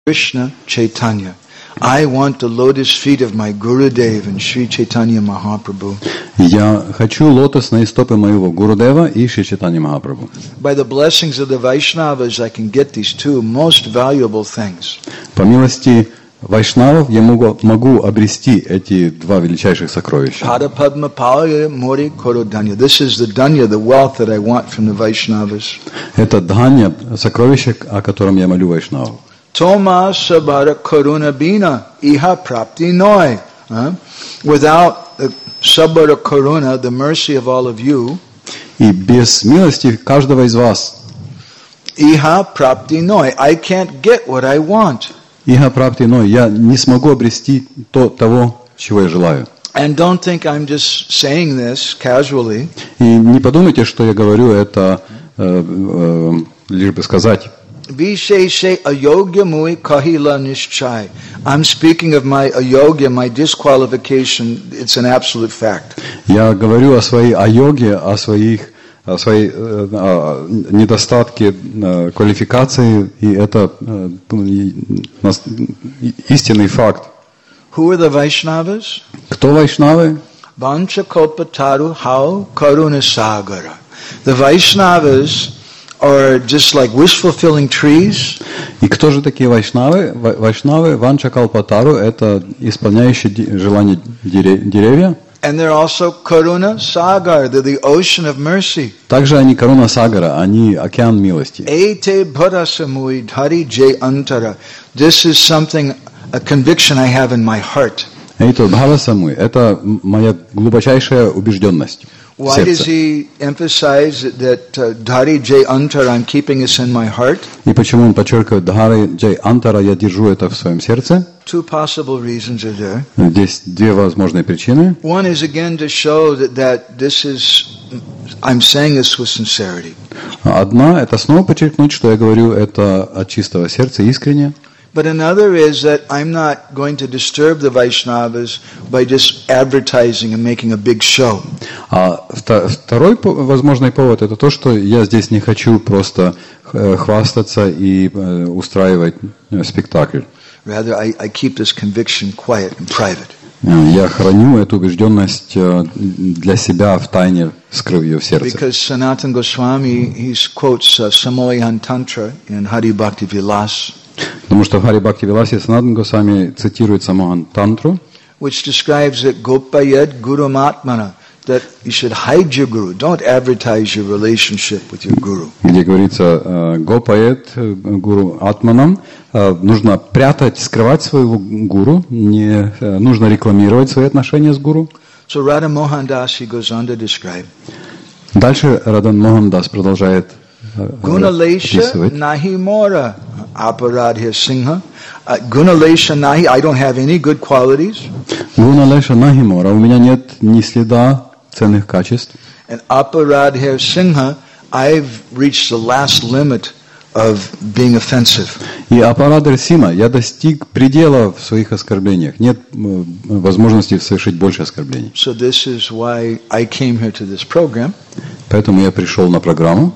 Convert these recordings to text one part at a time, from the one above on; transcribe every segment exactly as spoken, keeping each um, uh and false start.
Krishna Chaitanya. I want the lotus feet of my Gurudev and Sri Chaitanya Mahaprabhu. Я хочу лотосные стопы моего Гурудева и Шри Чайтанья Махапрабху. By the blessings of the Vaishnavas, I can get these two most valuable things. По милости Вайшнавов я могу, могу обрести эти два величайших сокровища. Pada Padma Palya Mori Koro Danya. This is the Danya, the wealth that I want from the Vaishnavas. Это Дханья, сокровище, о котором я молю Вайшнавов. Toma Sabara Karuna Bina Iha Prapti Noi. Without the Sabara Karuna, the mercy of all of you, И без милости каждого из вас, Iha Prapti Noi. I can't get what I want. Иха прапти ной, я не смогу обрести то, того, чего я желаю. And don't think I'm just saying this casually. И не подумайте, что я говорю это э, э, лишь бы сказать. Visheshe ayogya mui kahila nishchai. I'm speaking of my ayogya, my disqualification. It's an absolute fact. Я говорю о своей айоге, о своих о своей э, о недостатке э, квалификации, и это э, истинный факт. Who are the Vaishnavas? Кто Вайшнавы? Vancha Kalpataru Hau Karuna Sagara. The Vaishnavas are just like wish-fulfilling trees. И кто же такие Вайшнавы? Вайшнавы Ванча Калпатару — это исполняющие желания деревья. And they're also Karuna Sagar, they're the ocean of mercy. Также они Каруна Сагара, они океан милости. Ete bharasamui dhari jay antara. This is something, a conviction I have in my heart. Эйто Бхавасамуй — это моя глубочайшая убежденность. Why does he emphasize that uh, dhari jay antara, I'm keeping this in my heart? И почему он подчеркивает Дхари Джай Антара, я держу это в своем сердце? Two possible reasons are there. Здесь две возможные причины. One is again to show that, that this is, I'm saying this with sincerity. Одна — это снова подчеркнуть, что я говорю это от чистого сердца, искренне. But another is that I'm not going to disturb the Vaishnavas by just advertising and making a big show. А второй возможный повод — это то, что я здесь не хочу просто хвастаться и устраивать спектакль. Rather, I, I keep this conviction quiet and private. Я храню эту убежденность для себя в тайне, скрыв ее в сердце. Because Sanatana Goswami, he quotes uh, Samoyan Tantra in Hari Bhakti Vilas. Потому что в Хари Бхакти Виласе Санатана Госвами цитирует Самохан Тантру, which describes that Gopayad Guru Matmana, that you should hide your guru, don't advertise your relationship with your guru. Где говорится Гопает Гуру Атманам, нужно прятать, скрывать своего гуру, не нужно рекламировать свои отношения с гуру. So Radha Mohan Das, he goes on to describe. Дальше Радан Мохан Дас продолжает Gunalesha nahi mora aparadhya singha. Gunalesha nahi, I don't have any good qualities. Gunalesha nahi mora, у меня нет ни следа ценных качеств. And aparadhya singha, I've reached the last limit of being offensive. И апарадхя сима, я достиг предела в своих оскорблениях. Нет возможности совершить больше оскорблений. So this is why I came here to this program. Поэтому я пришел на программу.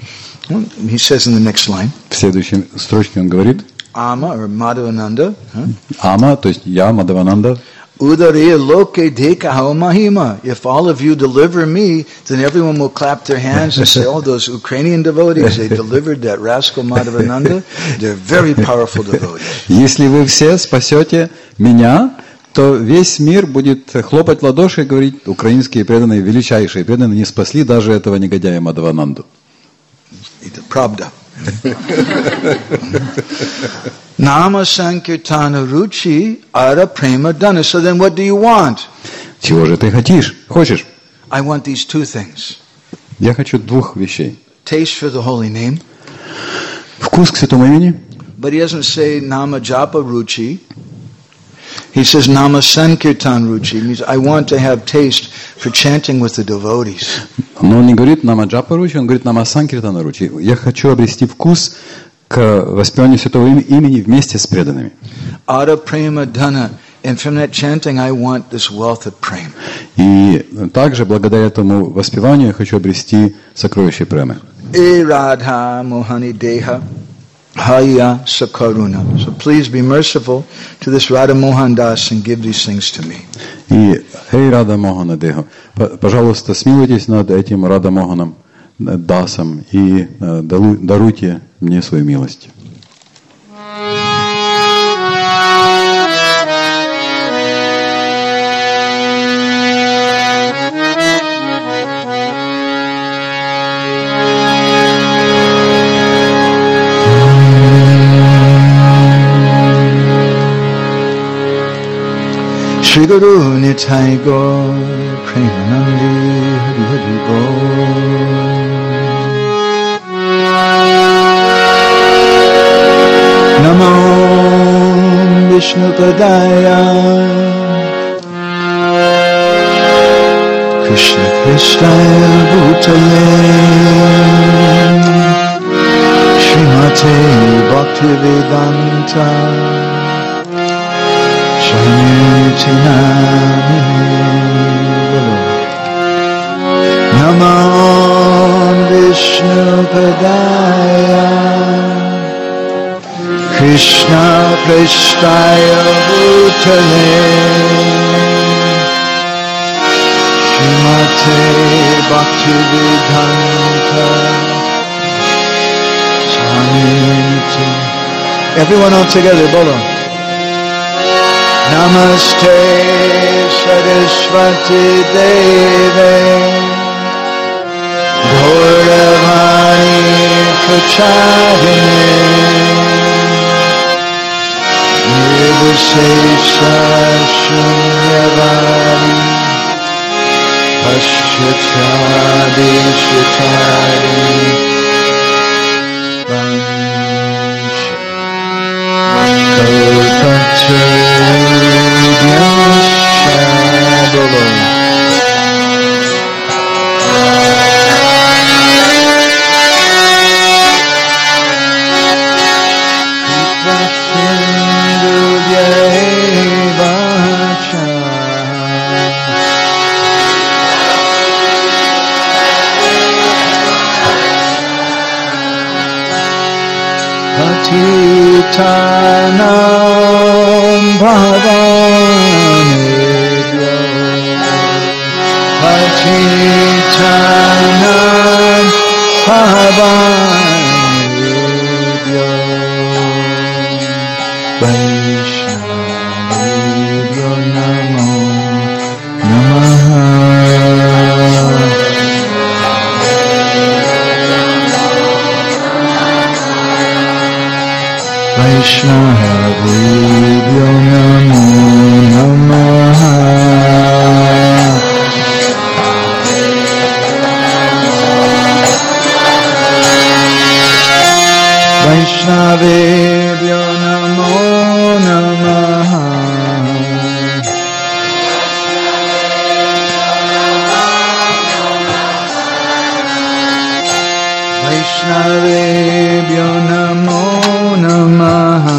He says in the next line. В следующей строчке он говорит. Ama or Madhavananda. Ама, то есть я, Мадхавананда. Udariya loke deka hao mahima. If all of you deliver me, then everyone will clap their hands and say, oh, those Ukrainian devotees, they delivered that rascal Madhavananda. They're very powerful devotees. Если вы все спасете меня, то весь мир будет хлопать в ладоши и говорить, украинские преданные, величайшие преданные, не спасли даже этого негодяя Мадхавананду. Это правда. Nama Sankirtana Ruchi Ara Prema Dana. So then what do you want? Чего же ты хочешь? Хочешь? I want these two things. Я хочу двух вещей. Taste for the holy name. Вкус к святому имени. But he doesn't say Nama Japa Ruchi. He says Nama Sankirtan Ruchi. It means I want to have taste for chanting with the devotees. Но он не говорит Нама Джапа Ручи, он говорит Нама Санкиртана Ручи. Я хочу обрести вкус к воспеванию святого имени вместе с преданными. Ara Prema Dana. And from that chanting I want this wealth of prema. И также благодаря этому воспеванию я хочу обрести сокровище премы. E Radha Mohani Deha Haya Sakaruna. So please be merciful to this Radha Mohan Das and give these things to me. И Эй Рада Мохана Деха, пожалуйста, смилуйтесь над этим Рада Моханом Дасом и даруйте мне свою милость. Shri Guru Nitai Gaur Premanandi Hari Hari Gaur Namo Vishnu Padaya Krishna Krishnaya Bhutale Srimate Bhaktivedanta Namo Vishnu Padaya Krishna Krishnaya Bhutale Srimate Bhaktivedanta Swamiti. Everyone all together, bolo. Namaste Saraswati Deve Gauravani Pracharine Nirvishesha Shunyavani Paschatadi Shitari Patitanam Bhavanebhyo Patitanam Bhavanebhyo Vaishnavebhyo Namo Namaha. Vaishnavebhyo Namo Namaha. Vaishnavebhyo Namo Namaha. Vaishnavebhyo Namo Namaha.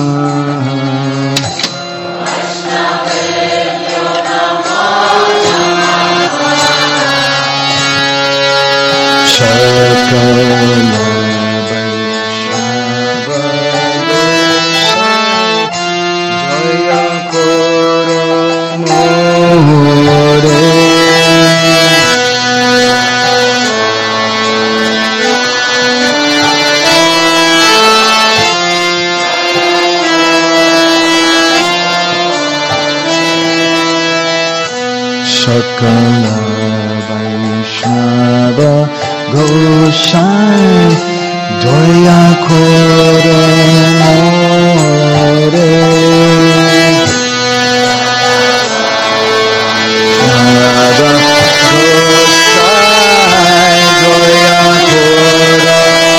Sakala Vaishnava Gosai Daya Kora More Nava Gosai Daya Kora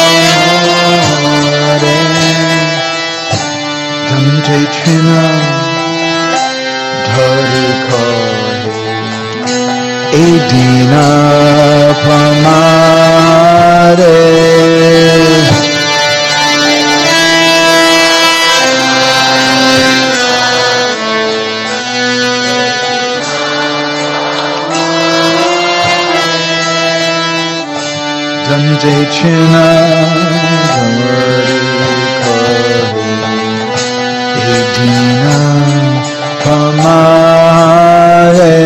More Dante Trina Dhari Edina Pamare Dante China Dhari dina kamare.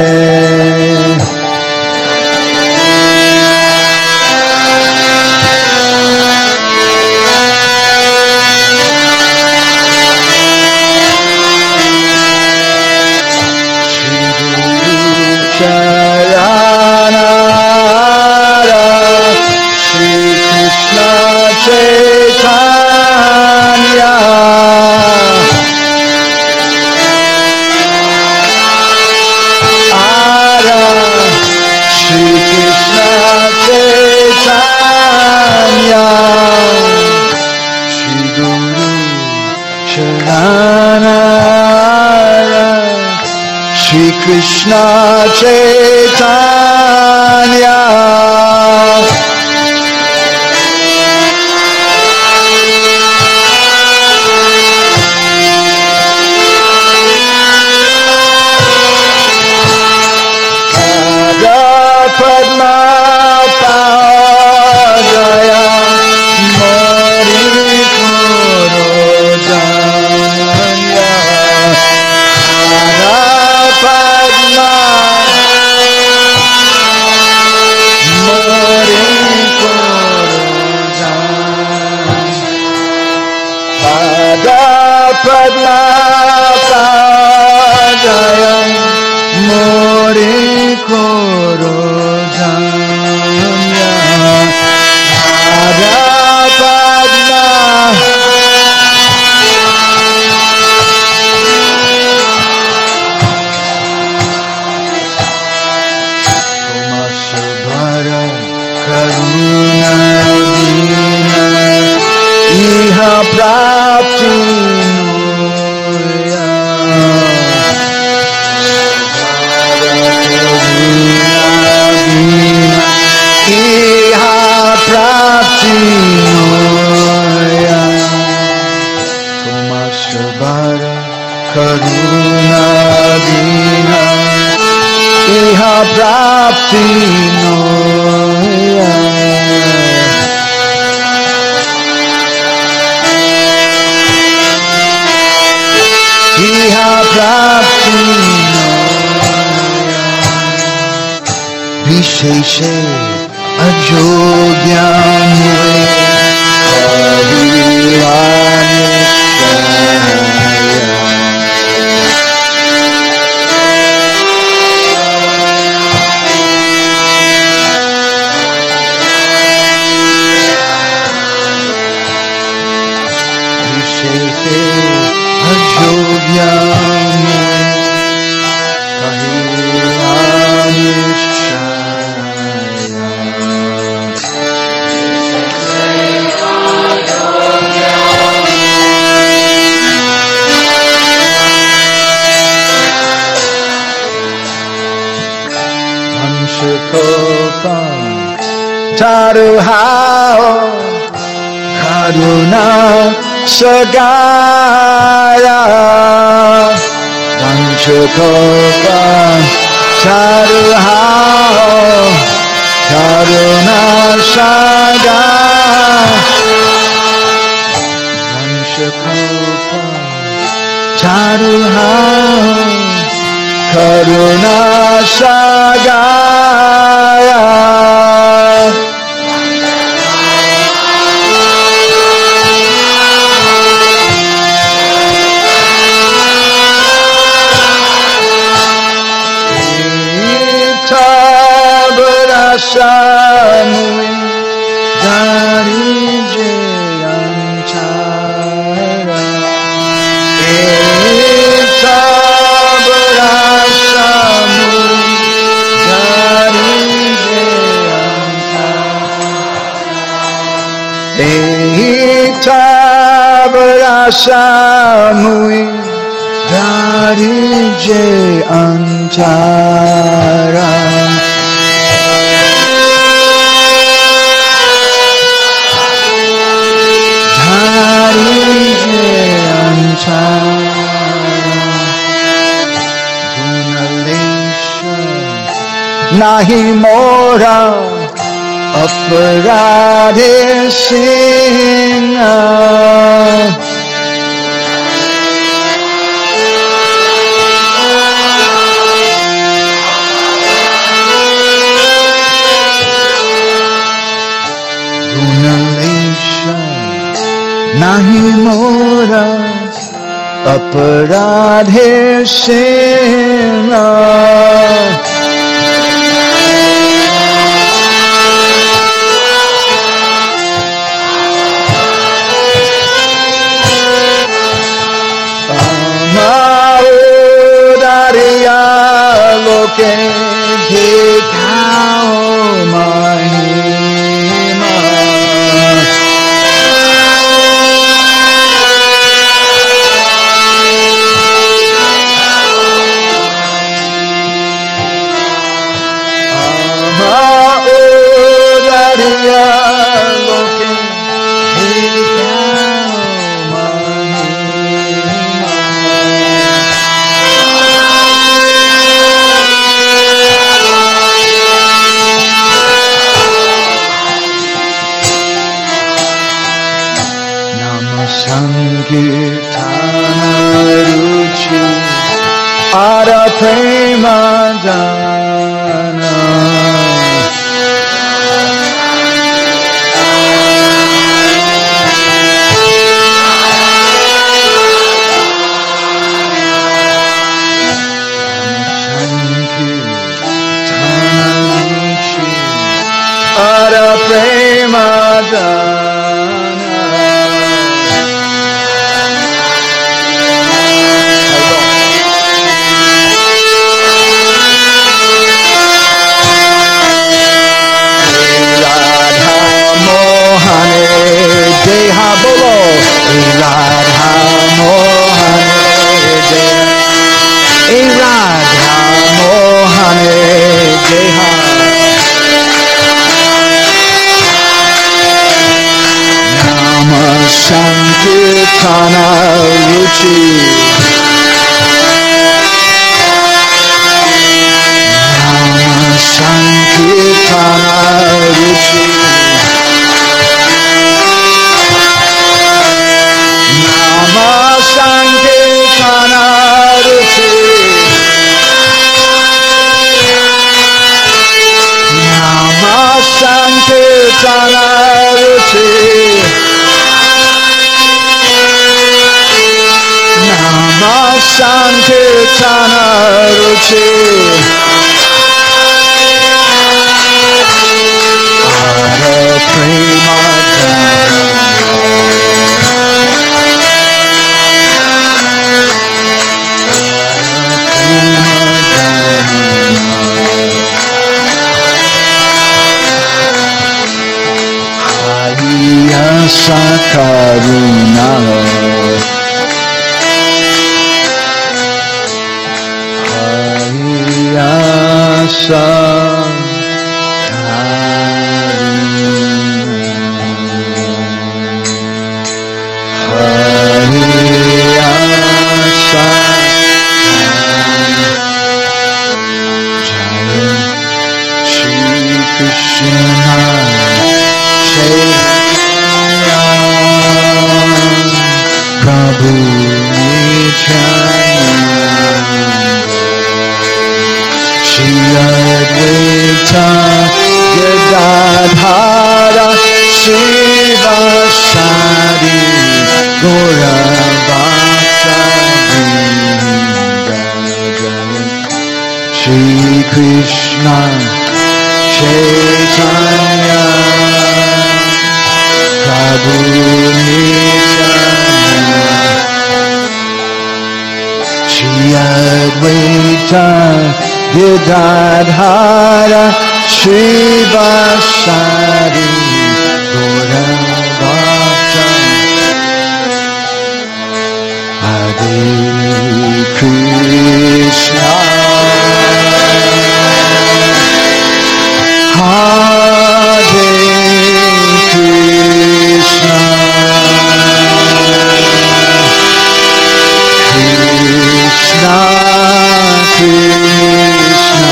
Chaitanya Ara Shri Krishna Chaitanya Shri Guru Charana Shri Krishna Chaitanya Padma Padaya Mori Korodanya Padma Mori Korodanya Padma Padaya Mori Korodanya Radha Padma Tomasubhara Karuna Dina Iha Prapti Tomasubhara Karuna Dina Iha Prapti Noya Iha Prapti Noya Visheshe Ajogyamwe Taruhao Karuna Sagara Vanchakopa Taruhao Karuna Sagara Vanchakopa Taruhao Karuna Sagara Samui Dari Jayantara Eta Barasamui Dari Jayantara Eta Barasamui Dari Jayantara Nahi mora aparadhe singha nahi mora aparadhe sena. Amaudariya loke dekao mahima. Amaudariya loke dekao mahima. Sankirtana ruchi ara prema dana. Sankirtana ruchi ara prema dana. Deha bolo, Radha Mohane Deha, Radha Mohane Deha. Nama Sankirtana Ruchi, Nama Sankirtana Ruchi. Nama Sankirtana Ruchi, Nama Sankirtana Ruchi, Nama Sankirtana Ruchi. Hare Prema Sakaruna, Hariyasa Karuna, Hariyasa Jaya Shri Krishna Chaitanya Prabhu Nityananda Shri Advaita Gadadhara Srivasadi Gaura Bhaktavrinda Shri Krishna Chaitanya Prabhu Nityananda Shri Advaita Gadadhara Srivasadi Gaura Bhaktavrinda Hare Krishna Hare Krishna Krishna Krishna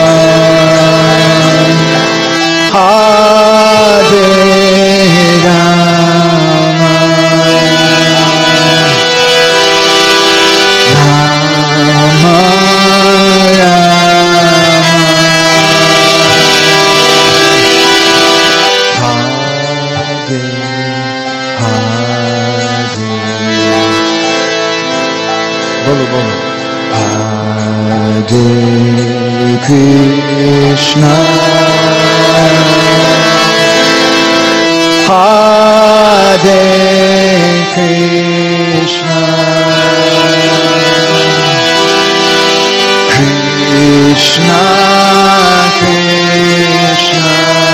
Hare Krishna, Hare Krishna, Krishna Krishna,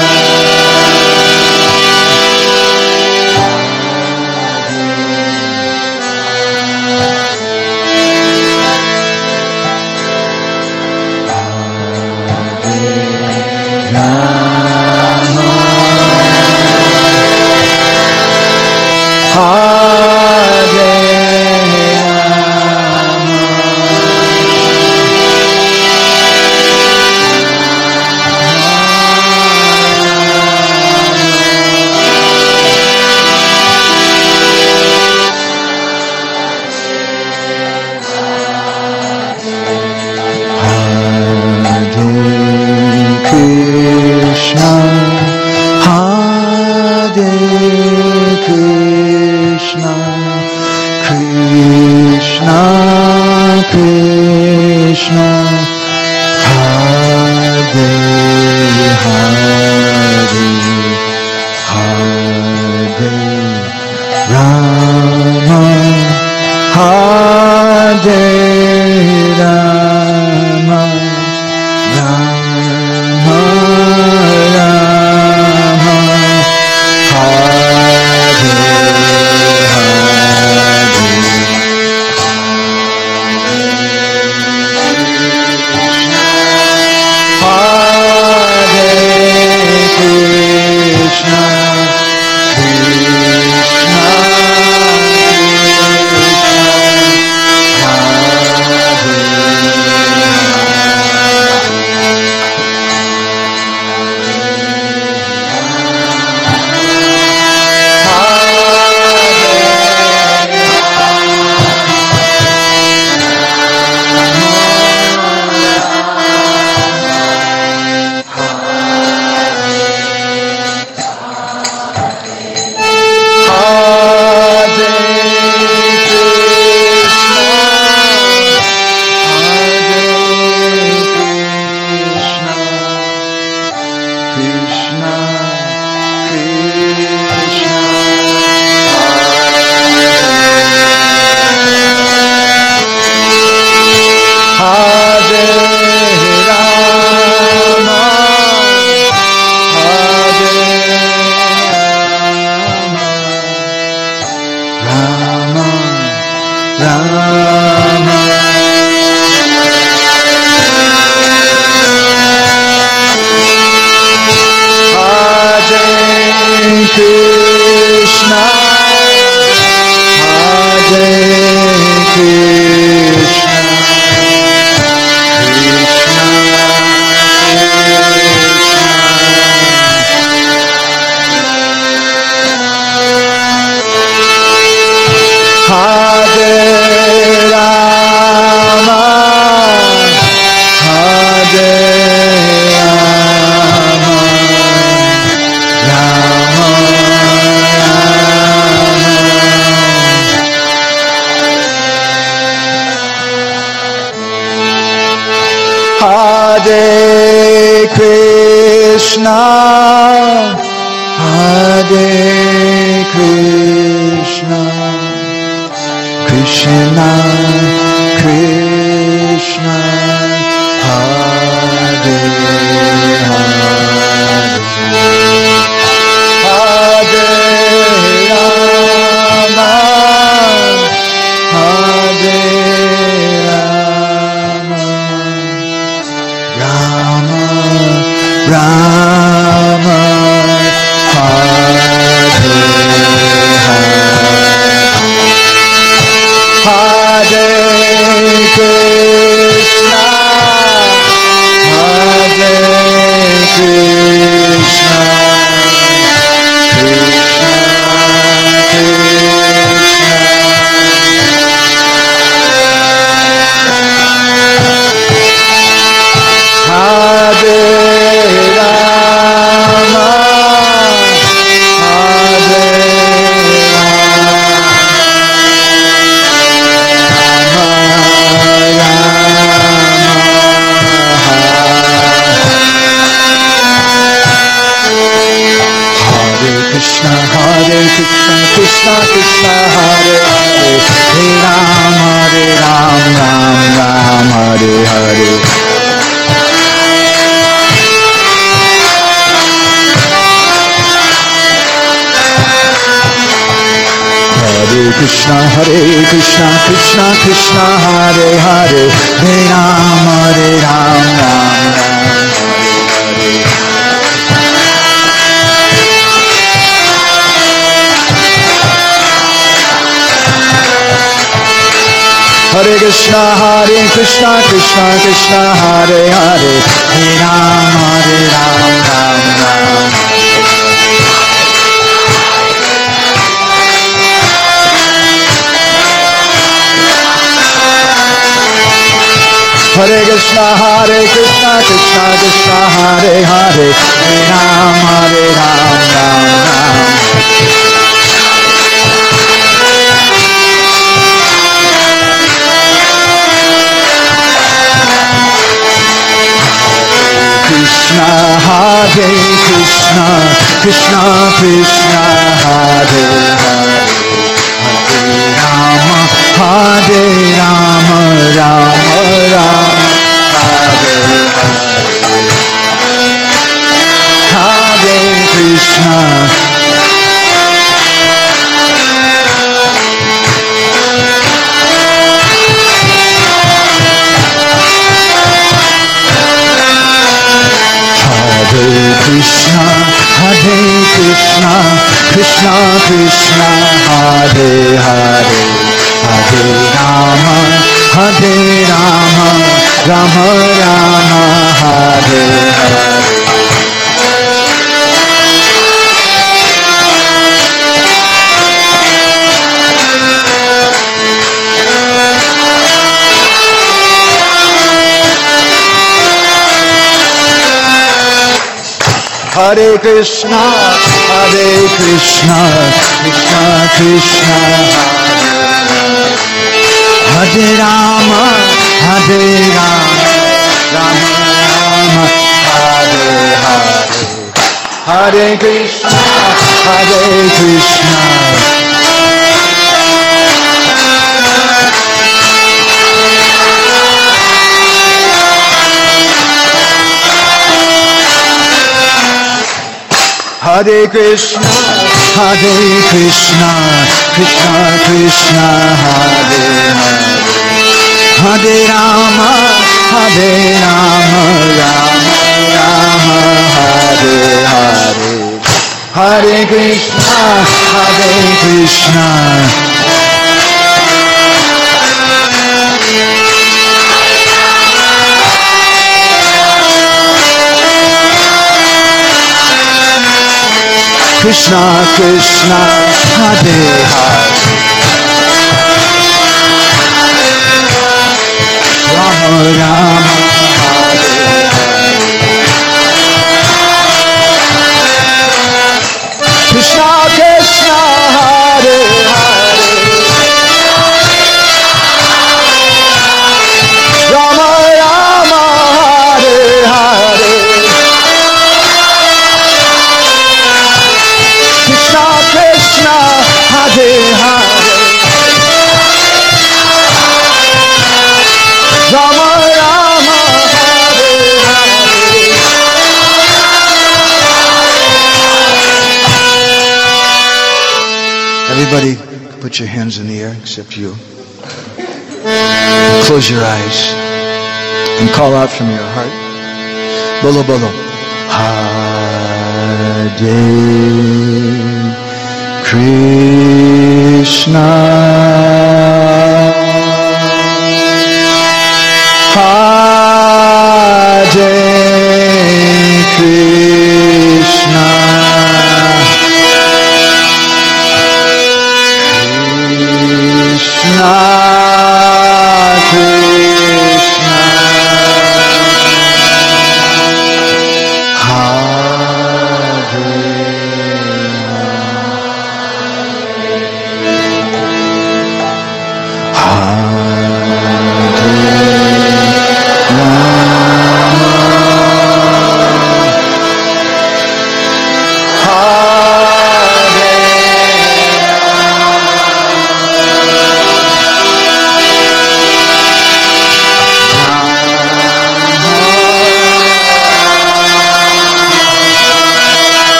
Hare Krishna, Hare Krishna, Krishna Krishna, Hare Hare, Hare Rama, Hare Rama, Hare Hare, Hare Krishna, Hare Krishna, Krishna Krishna, Hare Rama, Hare Rama, Hare Krishna, Krishna Krishna, Hare Hare, Hare Rama, Hare Rama, Rama Hare Krishna, Hare Krishna, Krishna Krishna, Hare Hare, Hare Rama, Hare Rama, Rama Rama. Hare Krishna, Hare Krishna, Krishna Krishna, Hare Hare, Hare Rama, Hare Rama, Rama Rama. Krishna, Hare Krishna, Krishna Krishna, Hare Hare, Hare Rama, Hare Rama, Rama Rama, Hare Hare, Hare Krishna. Hare Krishna, Hare Krishna, Krishna Krishna, Hare Hare, Hare Rama, Hare Rama, Rama Rama, Hare Hare. Hare Krishna, Hare Krishna, Krishna Krishna, Hare Rama, Hare Rama, Rama Rama, Hare Hare. Hare Krishna, Hare Krishna. Hare Krishna, Hare Krishna, Krishna Krishna, Hare Hare, Hare Rama, Hare Rama, Rama Rama, Hare Hare. Hare Krishna, Hare Krishna. Krishna Krishna, Hare Hare, Rama Rama, Hare Hare. Krishna Krishna, Hare Hare, Rama Rama, Hare Hare. Krishna Krishna, Hare Hare, Rama Rama, Hare Hare. Everybody put your hands in the air except you. Close your eyes and call out from your heart. Bolo bolo. Hare Krishna, Hare Krishna, Krishna Krishna,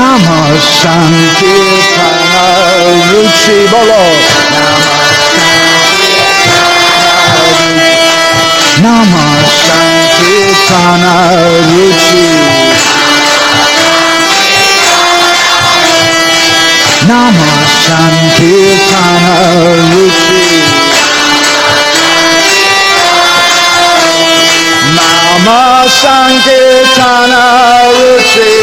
Nama Sankirtana Ruchi Bolo. Nama Sankirtana Ruchi. Nama Sankirtana Ruchi. Nama Sankirtana Ruchi.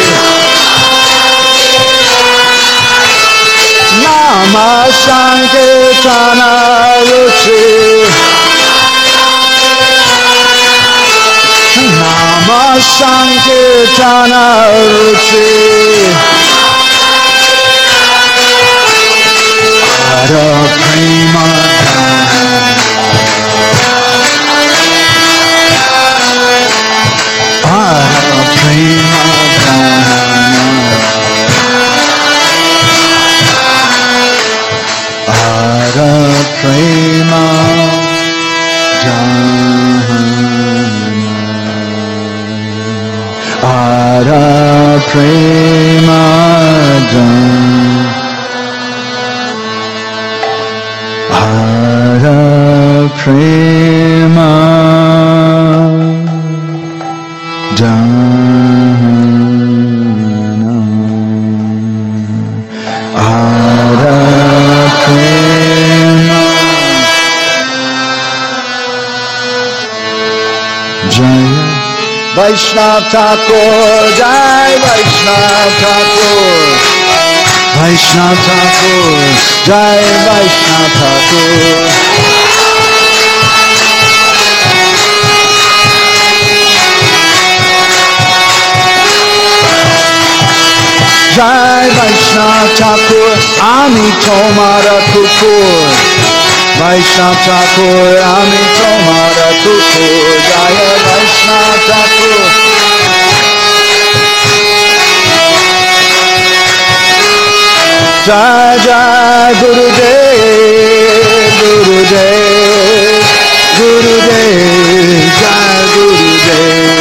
Nama Sankirtana Ruchi. Nama Sankirtana Ruchi. Hara Prema Hara Prema Hara Prema Jana Hara Prema Jana Hara Prema Jana Hara Prema Jaya Vaishnav Thakur Jai Vaishnav Thakur Vaishnav Thakur, Jai Vaishnav Thakur. Jai Vaishnav Thakur, Ami Tomara Kukur. Vaishnav Thakur, Ami Tomara Kukur. Jai Vaishnav Thakur. Jai Jai Gurudev, Gurudev, Gurudev, Jai Gurudev.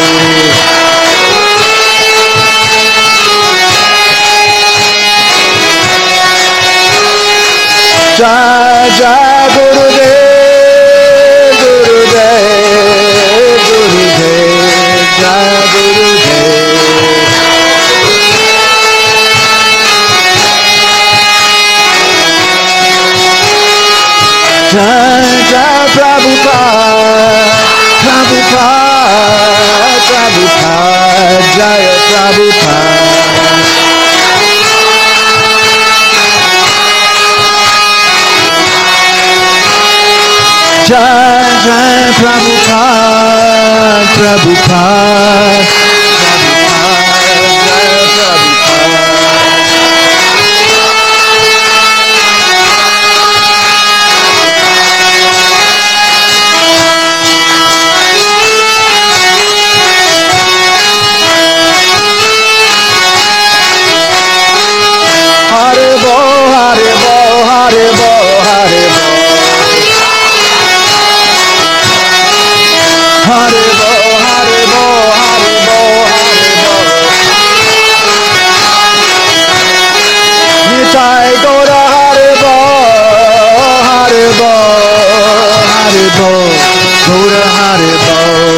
Jai Jai Gurudev, Gurudev, Gurudev, Jai Gurudev. Jai Jai Prabhupada, Prabhupada, Prabhupada, Jaya Prabhupada. Jai Jai Prabhupada, Prabhupada, Prabhupada, Jaya Prabhupada. Hare Bo, Hare Bo, Hare Bo, Hare Bo. Hare Bo, Hare Bo, Hare Bo, Hare Bo. Nitai Gora Hare Bo, Hare Bo, Hare Bo, Gora Hare Bo.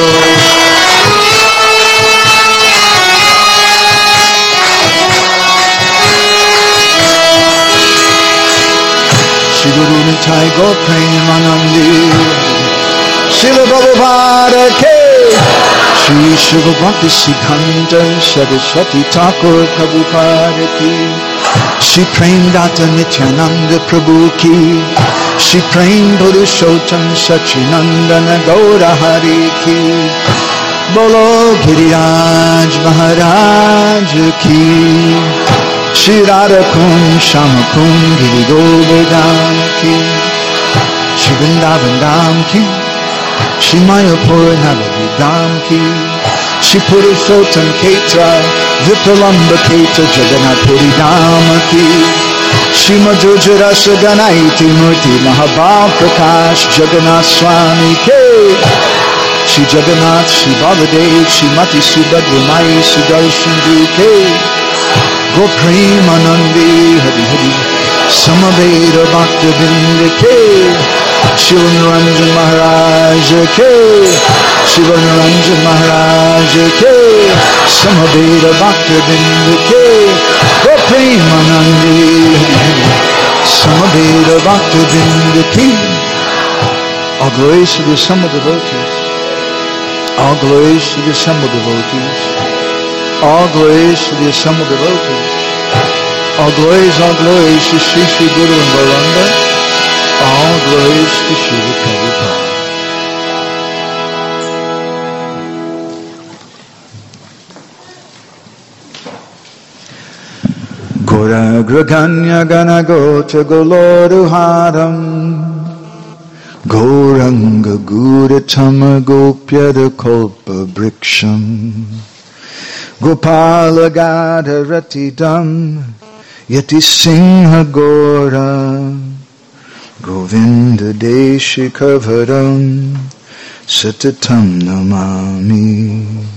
Shri Guru Nitai Gaur Premanandi Srila Prabhupada Ke Shri Shiva Bhakti Siddhanta Saraswati Thakur Prabhupada Ki Shri Prem Data Nityananda Prabhu Ki Shri Prem Purushottam Sachinandana Gaura Hari Ki Bolo Giriraj Maharaj Ki Shri Radha Kund Shama Kund Giri Govardhan Ki Shri Vrindavan Dham Ki Shri Mayapur Navadvipam Ki Shri Purushottam Ketra Vipralamba Ketra Jagannath Puri Dham Ki Shri Madhurja Rasa Ganaiti Murti Mahabhav Prakash Jagannath Swami Ke Shri Jagannath Shri Baladev Shri Mati Subhadra Mai Sudarshan Ji Ke Go Premanandi Hari Hari Samaveda Bhakta Binda Ke Shiva Naranjan Maharaj Ke Shiva Naranjan Maharaj Ke Samaveda Bhakta Binda Ke Go Premanandi Hari Hari Samaveda Bhakta Binda Ke. All glories to the assembled devotees. All glories to the assembled devotees. All glories to the assembled devotees. All glories, all glories to Sri Sri Guru and Gauranga. All glories to Srila Prabhupada. Gora Graganya Ganagota Goloruharam Gauranga Gudatama Gopyada Kalpa Briksham Gopala Gadharatidam Yati Singha Gora Govinda Deshikavaram Satatam Namami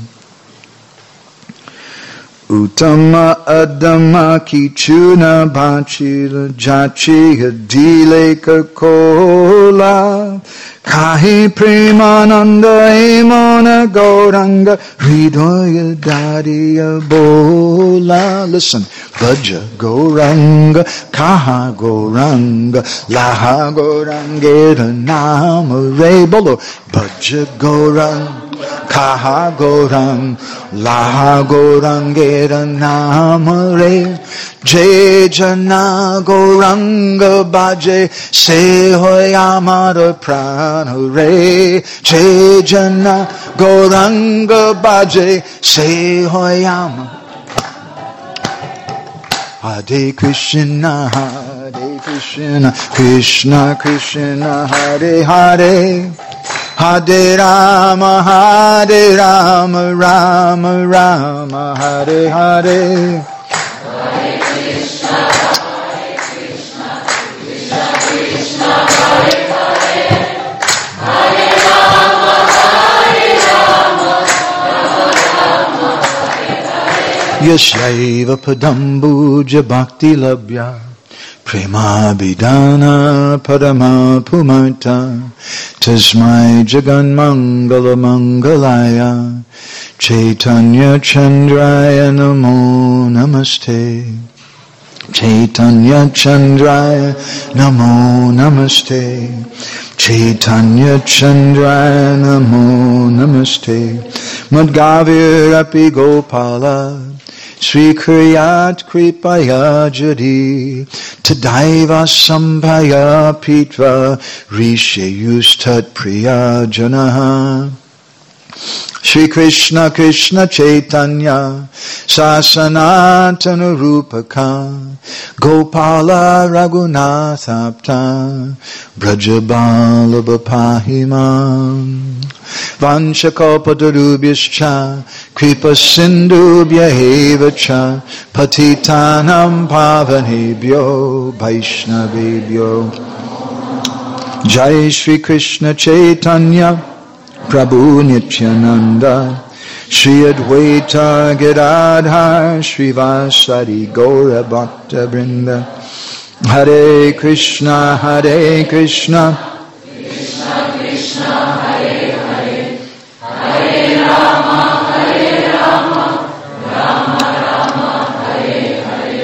Uttama Adama Kichuna Bachila Jachiya Dileka Kola Kahi Premananda Emona Gauranga Hridaya Dadiya Bola. Listen, Bhaja Gauranga Kaha Gauranga Laha Gaurangera Namare Bolo Bhaja Gauranga Kaha Gorang, Laha Gorangera Namare, Jai Jana Goranga Baje, Se Hoyamara Pranare, Jai Jana Goranga Baje, Se Hoyama. Hare Krishna, Hare Krishna, Krishna Krishna, Hare Hare. Hare Rama, Hare Rama, Rama Rama, Hare Hare. Hare Krishna, Hare Krishna, Krishna Krishna, Hare Hare. Hare Rama, Hare Rama, Rama Rama, Hare Hare. Yashaiva Padambuja Bhakti Labhya Prema Bidana Padama Pumarta Tasmai Jagan Mangala Mangalaya Chaitanya Chandraya Namo Namaste Chaitanya Chandraya Namo Namaste Chaitanya Chandraya Namo Namaste Madgavir Api Gopala Sri Kriyat Kripaya Jadi Tadaiva Sambhaya Pitva Rishayus Tat Priya Janaha Shri Krishna Krishna Chaitanya Sasanatana Rupaka Gopala Raghunathapta Brajabala Bapahimam Vanchakalpatarubhyascha Kripa Sindhubhya eva cha Patitanam Pavanebhyo Vaishnavebhyo. Jai Shri Krishna Chaitanya Prabhu Nityananda Shri Advaita Gadadhar Shri Vasari Gaura Bhakta Vrinda. Hare Krishna Hare Krishna Krishna Krishna, Hare Hare. Hare Rama, Hare Rama, Rama Rama, Hare Hare.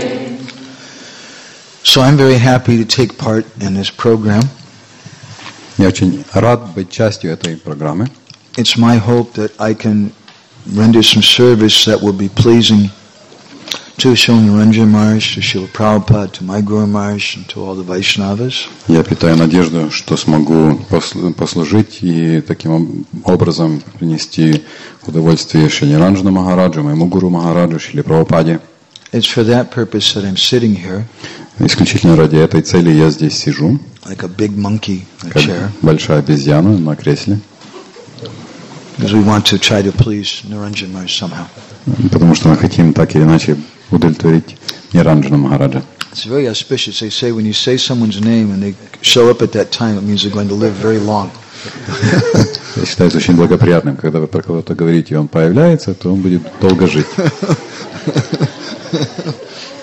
So I'm very happy to take part in this program. Я очень рад быть частью этой программы. It's my hope that I can render some service that will be pleasing to Srila Niranjan Maharaj, to Srila Prabhupada, to my Guru Maharaj, and to all the Vaishnavas. Я питаю надежду, что смогу послужить и таким образом принести удовольствие Шри Ниранджану Махараджу, моему Гуру Махараджу, Шриле Прабхупаде. It's for that purpose that I'm sitting here, Исключительно ради этой цели я здесь сижу, like a big monkey in a как chair, большая обезьяна на кресле, because we want to try to please Niranjan Maharaj somehow. потому что мы хотим так или иначе удовлетворить Ниранджану Махараджа. It's very auspicious. They say when you say someone's name and they show up at that time, it means they're going to live very long. Я считаю это очень благоприятным, когда вы про кого-то говорите, и он появляется, то он будет долго жить.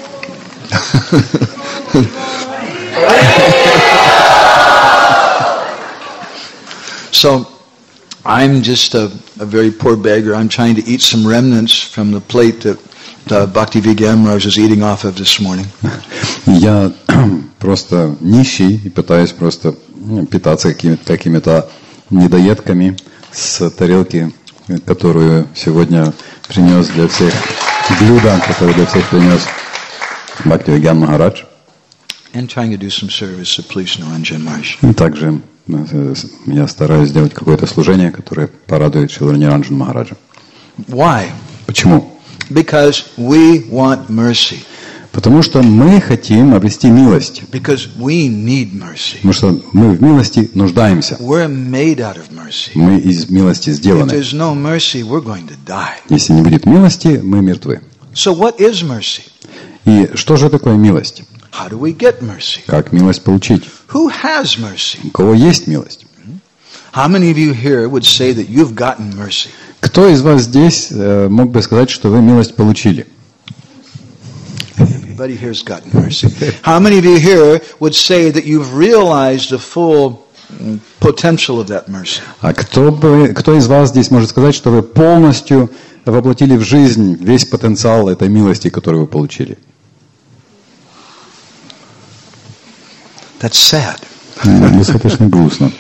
So, I'm just a, a very poor beggar. I'm trying to eat some remnants from the plate that uh, Bhakti Vigyan Maharaj was eating off of this morning. Я просто нищий и пытаюсь просто питаться какими-то, какими-то недоедками с тарелки, которую сегодня принес для всех, блюда, которое для всех принес Бхакти Vigyan Maharaj. And trying to do some service to please Niranjan Maharaj. И также я стараюсь сделать какое-то служение, которое порадует Шрила Ниранджана Махараджа. Why? Почему? Because we want mercy. Потому что мы хотим обрести милость. Because we need mercy. Потому что мы в милости нуждаемся. We're made out of mercy. Мы из милости If сделаны. there's no mercy, we're going to die. Если не будет милости, мы мертвы. So what is mercy? И что же такое милость? How do we get mercy? Как милость получить? Who has mercy? У кого есть милость? How many of you here would say that you've gotten mercy? Кто из вас здесь э, мог бы сказать, что вы милость получили? Everybody here has gotten mercy. How many of you here would say that you've realized the full mm, potential of that mercy? А кто, бы, кто из вас здесь может сказать, что вы полностью воплотили в жизнь весь потенциал этой милости, которую вы получили? That's sad. Достаточно грустно.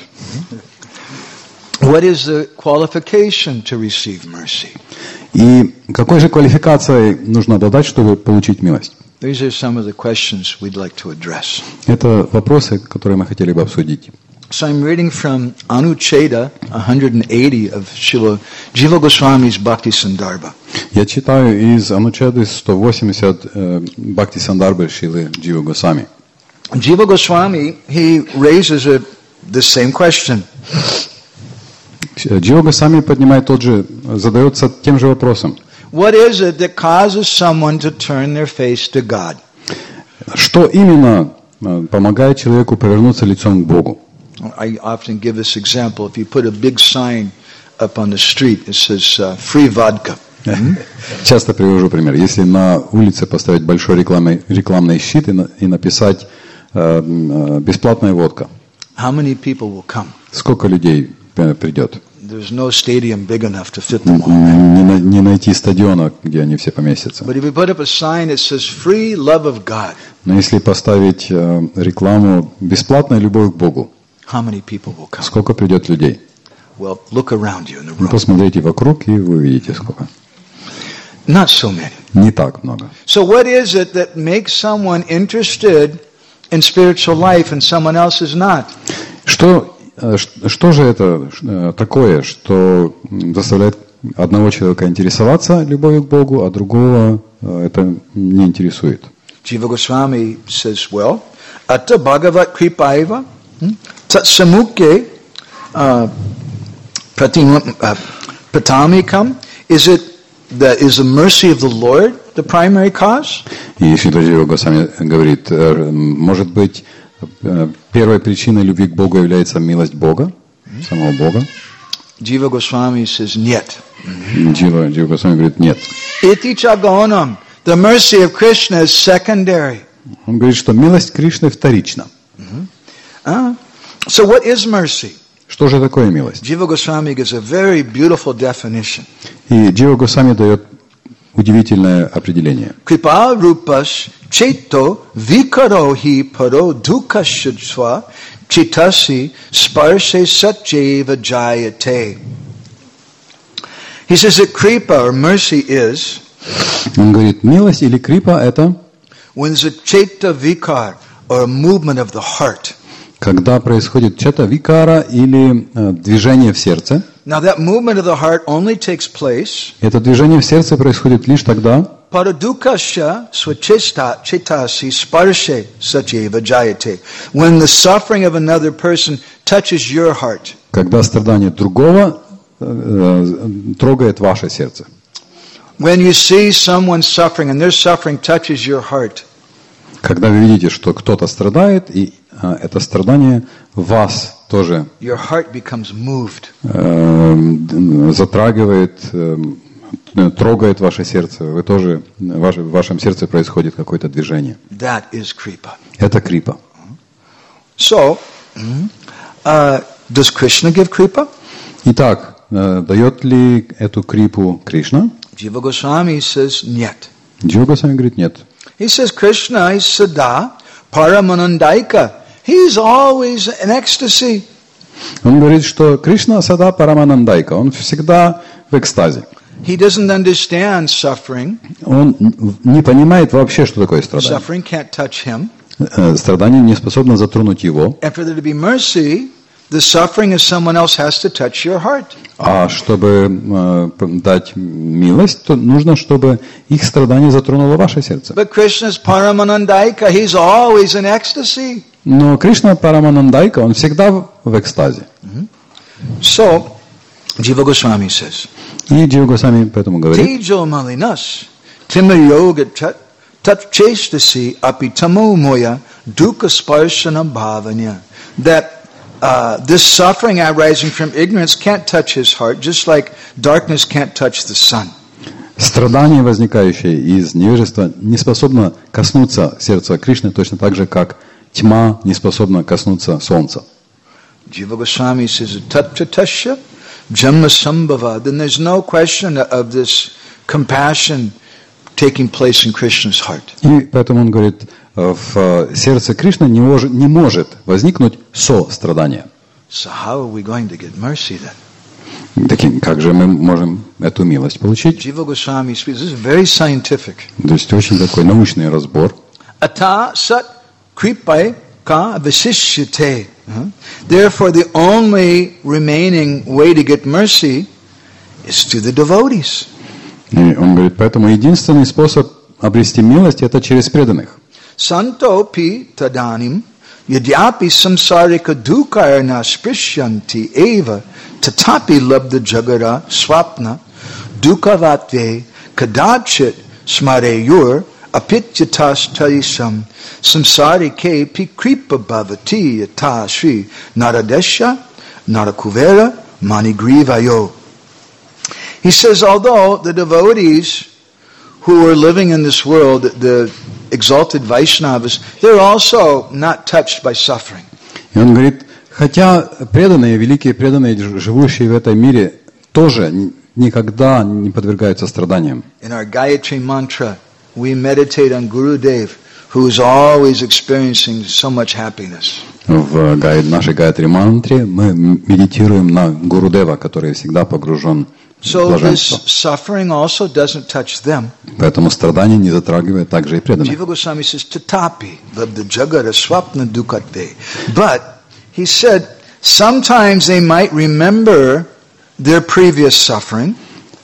What is the qualification to receive mercy? И какой же квалификацией нужно обладать, чтобы получить милость? These are some of the questions we'd like to address. Это вопросы, которые мы хотели бы обсудить. So I'm reading from Anucheda one eighty of Srila Jiva Goswami's Bhakti Sandarbha. Я читаю из Анучеды сто восемьдесят э, Бхакти Сандarbha Шрилы Джива Госвами. Jiva Goswami, he raises a, the same question. Джива Госвами поднимает тот же, задается тем же вопросом. What is it that causes someone to turn their face to God? Что именно э, помогает человеку повернуться лицом к Богу? I often give this example. If you put a big sign up on the street, it says uh, free vodka. Часто привожу пример. Если на улице поставить большой рекламный, рекламный щит и, на, и написать э, э, «бесплатная водка», How many people will come? сколько людей э, придет? There's no stadium big enough to fit them all. Не, на- не найти стадиона, где они все поместятся. But if you put up a sign that says free love of God, Но если поставить э, рекламу «бесплатная любовь к Богу», how many people will come? сколько придет людей? Well, look around you in the Вы room. посмотрите вокруг, и вы увидите сколько. Not so many. Не так много. So what is it that makes someone interested in spiritual life and someone else is not? Что, э, ш- что же это э, такое, что м, заставляет одного человека интересоваться любовью к Богу, а другого э, это не интересует? Jiva Goswami says, well, atta bhagavat kripaiva hmm, tat samukhe uh, pratim- uh, pratamikam. Is it that is the mercy of the Lord the primary cause? И Шрила Джива Госвами говорит, э, может быть, э, первой причиной любви к Богу является милость Бога, самого Бога? Jiva Goswami says, нет. Джива, Джива Госвами говорит, нет. Iti chagonam. The mercy of Krishna is secondary. Он говорит, что милость Кришны вторична. Uh, so what is mercy? Что же такое милость? Jiva Goswami gives a very beautiful definition. И Джива Госвами дает удивительное определение. Kripa rupas cheto vikaro hi paro dukkha shudva chitasi sparshe satjeva jayate. He says that kripa or mercy is Он говорит, милость или крипа – это when there's a cheta vikar or a movement of the heart. когда происходит чета викара или э, движение в сердце. Now that movement of the heart only takes place Это движение в сердце происходит лишь тогда, paradukasya swachista chitasi sparshe satyeva jayate. When the suffering of another person touches your heart. когда страдание другого э, э, трогает ваше сердце. When you see someone suffering and their suffering touches your heart. Когда вы видите, что кто-то страдает, и э, это страдание вас тоже Your heart becomes moved. э, затрагивает, э, трогает ваше сердце, вы тоже, в вашем сердце происходит какое-то движение. That is kripa. Это крипа. So, uh, does Krishna give kripa? Итак, дает ли эту крипу Кришна? Jiva Goswami says нет. Джива Госвами говорит нет. He says Krishna is sada paramanandaika. He's always in ecstasy. Он говорит, что Кришна сада параманандайка, он всегда в экстазе. He doesn't understand suffering. Он не понимает вообще, что такое страдание. Suffering can't touch him. Страдание не способно затронуть его. And for there to be mercy, the suffering of someone else has to touch your heart. А чтобы э, дать милость, то нужно, чтобы их страдание затронуло ваше сердце. But Krishna's paramanandaika, he's always in ecstasy. Но Кришна Параманандайка, он всегда в экстазе. So, Jiva Goswami says, И Джива Госвами поэтому говорит, Tejo malinas, tima yoga tat chestasi api tamo moya dukkha sparshana bhavanya. That uh, this suffering arising from ignorance can't touch his heart, just like darkness can't touch the sun. страдание, возникающее из невежества, не способно коснуться сердца Кришны, точно так же, как тьма не способна коснуться солнца. Jiva Goswami says, Tattatasya Jamma Sambhava. Then there's no question of this compassion taking place in Krishna's heart. И поэтому он говорит, в сердце Кришны не может, не может возникнуть сострадание. So how are we going to get mercy then? Таким, как же мы можем эту милость получить? Jiva Goswami speaks. This is very scientific. То есть очень такой научный разбор. Ata sat kripai ka visishyate. Therefore, the only remaining way to get mercy is to the devotees. И он говорит, поэтому единственный способ обрести милость – это через преданных. Santo pi tadanim yadyapi samsarika dukarna sprishyanti eva tatapi labda jagara swapna dukavatve kadachit smareyur apityatas taisam samsarike pi kripa bhavati yata shri naradesha narakuvera manigrivayo. He says, although the devotees who are living in this world, the exalted Vaishnavas, they're also not touched by suffering. И он говорит, хотя преданные, великие преданные, живущие в этом мире, тоже никогда не подвергаются страданиям. In our Gayatri mantra, we meditate on Gurudev, who is always experiencing so much happiness. В нашей Гайатри мантре мы медитируем на Гурудева, который всегда погружен в So this блаженство. suffering also doesn't touch them. Поэтому страдание не затрагивает также и преданных. Jiva Goswami says, Tatapi, labda jagara swapna dukate. But, he said, sometimes they might remember their previous suffering.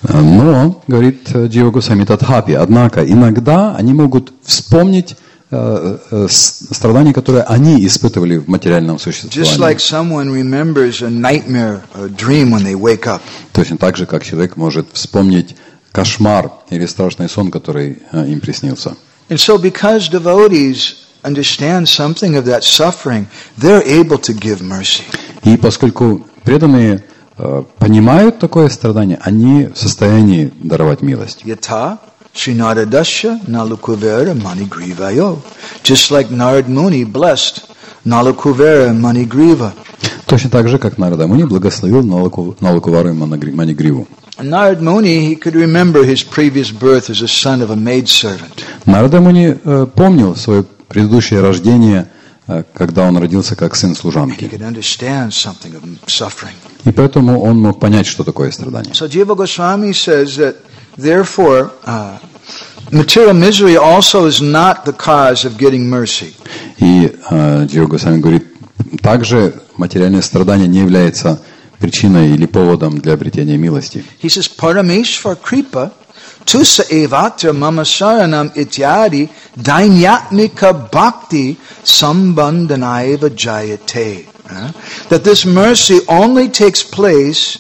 Но, говорит Джива Госвами Татхапи, однако иногда они могут вспомнить э, э, страдания, которые они испытывали в материальном Just существовании. like someone remembers a nightmare, a dream when they wake up. Точно так же, как человек может вспомнить кошмар или страшный сон, который э, им приснился. And so because devotees understand something of that suffering, they're able to give mercy. И поскольку преданные э, понимают такое страдание, они в состоянии даровать милость. Yata Srinaradasya Nalukuvera Manigrivayo. Just like Narad Muni blessed Nalukuvera Manigriva. Точно так же, как Нарада Муни благословил Налакувару и Манигриву. Narad Muni, he could remember his previous birth as a son of a maidservant. Нарада Муни э, помнил свое предыдущее рождение, э, когда он родился как сын He служанки. could understand something of suffering. И поэтому он мог понять, что такое страдание. So Jiva Goswami says that, therefore, uh, material misery also is not the cause of getting mercy. И э, Джива Госвами говорит, также материальное страдание не является причиной или поводом для обретения милости. He says, Parameshwar Kripa Tusa Evatra Mama Saranam Ityadi Dainyatmika Bhakti Sambandhanaiva Jayate. Uh, that this mercy only takes place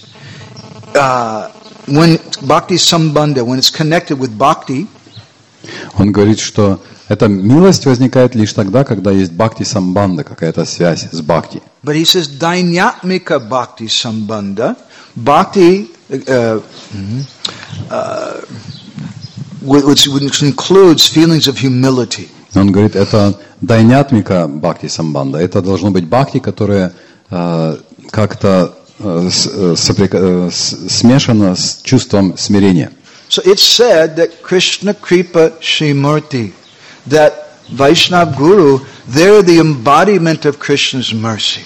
uh, when Bhakti Sambandha, when it's connected with Bhakti. Он говорит, что эта милость возникает лишь тогда, когда есть бхакти самбанда, какая-то связь с бхакти. But he says Dainyatmika Bhakti Sambandha. Bhakti uh, uh, which, which includes feelings of humility. Он говорит, это дайнятмика бхакти самбанда. Это должно быть бхакти, которое э, как-то э, с, э, соприка- э, с- смешано с чувством смирения. So it's said that Krishna Kripa Srimurti, that Vaishnava Guru, they're the embodiment of Krishna's mercy.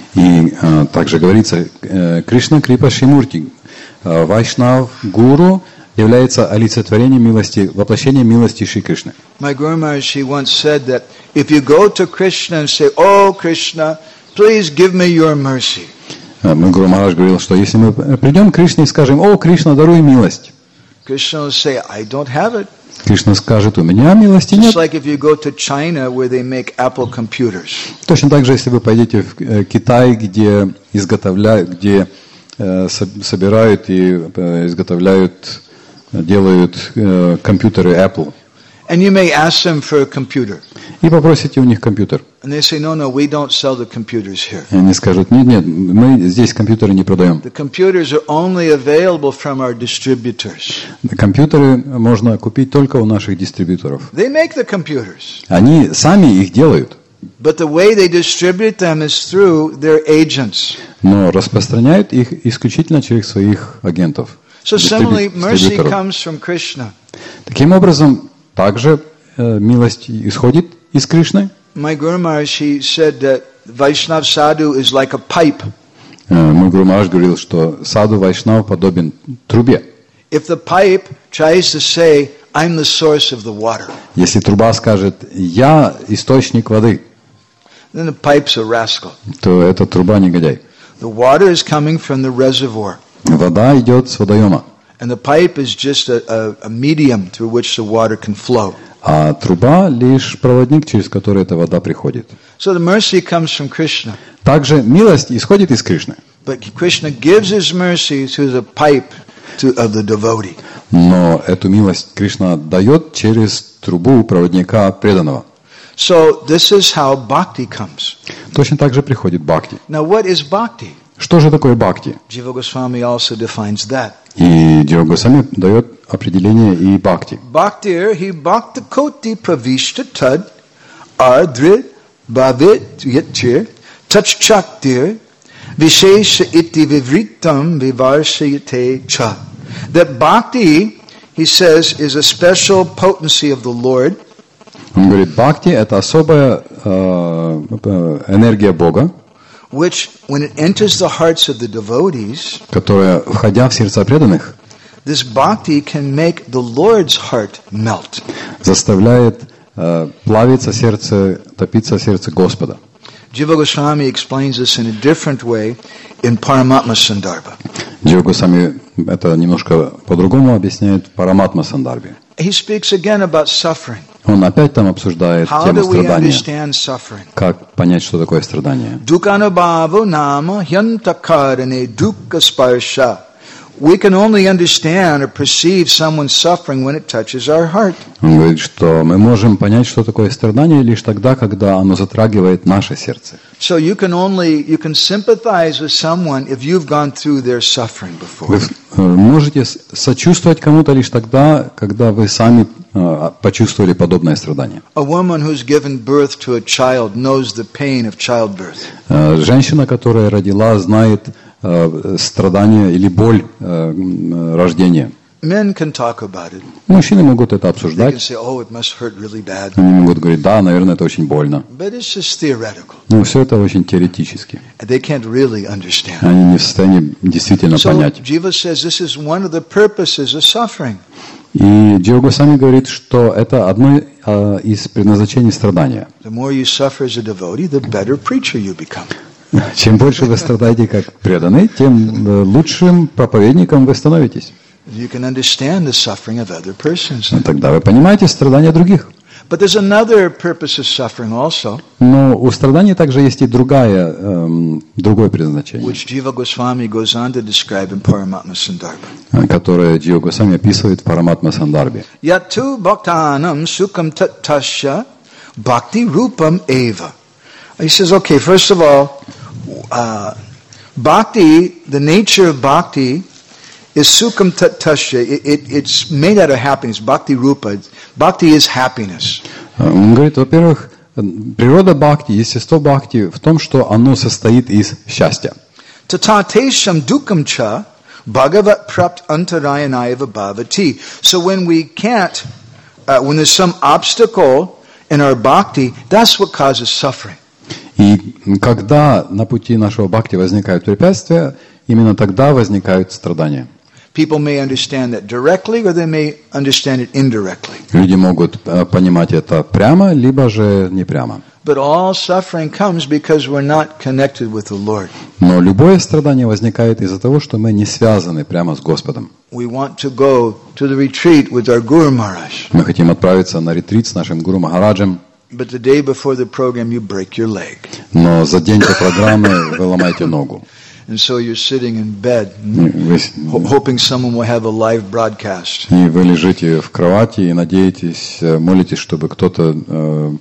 И э, также говорится, э, Кришна Крипа Шримурти, э, Вайшнав Гуру является олицетворением милости, воплощением милости Шри Кришны. My Guru Maharaj, he once said that if you go to Krishna and say, "Oh Krishna, please give me your mercy," Э, Мой Гуру Махарадж говорил, что если мы придем к Кришне и скажем, «О, Кришна, даруй милость», Krishna will say, "I don't have it." Кришна скажет, «У меня милости Just нет». like if you go to China where they make Apple computers. Точно так же, если вы пойдете в э, Китай, где изготовляют, где э, со- собирают и э, изготовляют, э, делают э, компьютеры Apple, And you may ask them for a computer. и попросите у них компьютер. And they say, "No, no, we don't sell the computers here. И они скажут, нет, нет, мы здесь компьютеры не продаем. The computers are only available from our distributors. Компьютеры можно купить только у наших дистрибьюторов. They make the computers, Они сами их делают, but the way they distribute them is through their agents." но распространяют их исключительно через своих агентов. So similarly, mercy дистрибьюторов. comes from Krishna. Таким образом, также э, милость исходит из Кришны. My Guru Maharaj, he said that Vaishnav sadhu is like a pipe. Э, Мой Гуру Махарадж говорил, что саду Вайшнав подобен трубе. If the pipe tries to say, "I'm the source of the water," Если труба скажет «я источник воды», then the pipe's a rascal. то эта труба негодяй. The water is coming from the reservoir, Вода идет с водоема, and the pipe is just a, a, a medium through which the water can flow. а труба лишь проводник, через который эта вода приходит. So the mercy comes from Krishna. Также милость исходит из Кришны. But Krishna gives his mercy through the pipe to, of the devotee. Но эту милость Кришна дает через трубу проводника преданного. So this is how bhakti comes. Точно так же приходит бхакти. Now what is bhakti? Что же такое бхакти? Jiva Goswami also defines that. И Дива Госвами дает определение и бхакти. Bhaktir hi bhakta koti pravishta tad ardrit bhavit yatir tachchaktir vishesha iti vivritam vivarsayate cha. That bhakti, he says, is a special potency of the Lord. Он говорит, бхакти – это особая э, энергия Бога, which, when it enters the hearts of the devotees, которая, входя в сердца преданных, this bhakti can make the Lord's heart melt. заставляет э, плавиться сердце, топиться сердце Господа. Jiva Goswami explains this in a different way in Paramatma Sandarbha. Дива Госвами это немножко по-другому объясняет в Параматма Сандарбе. He speaks again about suffering. Он опять там обсуждает How тему do we страдания. understand suffering? Как понять, что такое страдание? Dukhanubhava nama hyantakarane dukkha sparsha. We can only understand or perceive someone's suffering when it touches our heart. Он говорит, что мы можем понять, что такое страдание, лишь тогда, когда оно затрагивает наше сердце. So you can only, you can sympathize with someone if you've gone through their suffering before. Вы э, можете с- сочувствовать кому-то лишь тогда, когда вы сами э, почувствовали подобное страдание. A woman who's given birth to a child knows the pain of childbirth. Э, Женщина, которая родила, знает э, страдание или боль э, м, рождения. Men can talk about it. Мужчины могут это They can обсуждать. say, oh, it must hurt really bad. Они могут говорить, да, наверное, это очень больно. But it's just theoretical. Но все это очень теоретически. They can't really understand. Они не в состоянии действительно So понять. Jiva says this is one of the purposes of suffering. И Джива Госвами говорит, что это одно э, из предназначений страдания. The more you suffer as a devotee, the better preacher you become. Чем больше вы страдаете как преданный, тем э, лучшим проповедником вы становитесь. You can understand the suffering of other persons. Ну, тогда вы понимаете страдания других. But there's another purpose of suffering also, Но у страданий также есть и другая, эм, другое предназначение, which Jiva Goswami goes on to describe in Paramatma Sandarbha. которое Джива Госвами описывает в Параматма Сандарбе. Yatu bhaktanam sukam tattasya bhakti rupam eva. He says, okay, first of all, uh, bhakti, the nature of bhakti is sukham tat tasya. It, it, it's made out of happiness. Bhakti rupa. Bhakti is happiness. Он говорит, во-первых, природа бхакти, естество бхакти в том, что оно состоит из счастья. Tatatesham dukam cha bhagavat prapt antarayanayava bhavati. So when we can't, uh, when there's some obstacle in our bhakti, that's what causes suffering. И когда на пути нашего бхакти возникают препятствия, именно тогда возникают страдания. People may understand that directly, or they may understand it indirectly. Люди могут понимать это прямо, либо же не прямо. But all suffering comes because we're not connected with the Lord. Но любое страдание возникает из-за того, что мы не связаны прямо с Господом. We want to go to the retreat with our Guru Maharaj. Мы хотим отправиться на ретрит с нашим Гуру Махараджем. But the day before the program, you break your leg. Но за день до программы вы ломаете ногу. And so you're sitting in bed, Вы, ho- hoping someone will have a live broadcast. и вы лежите в кровати и надеетесь, молитесь, чтобы кто-то э,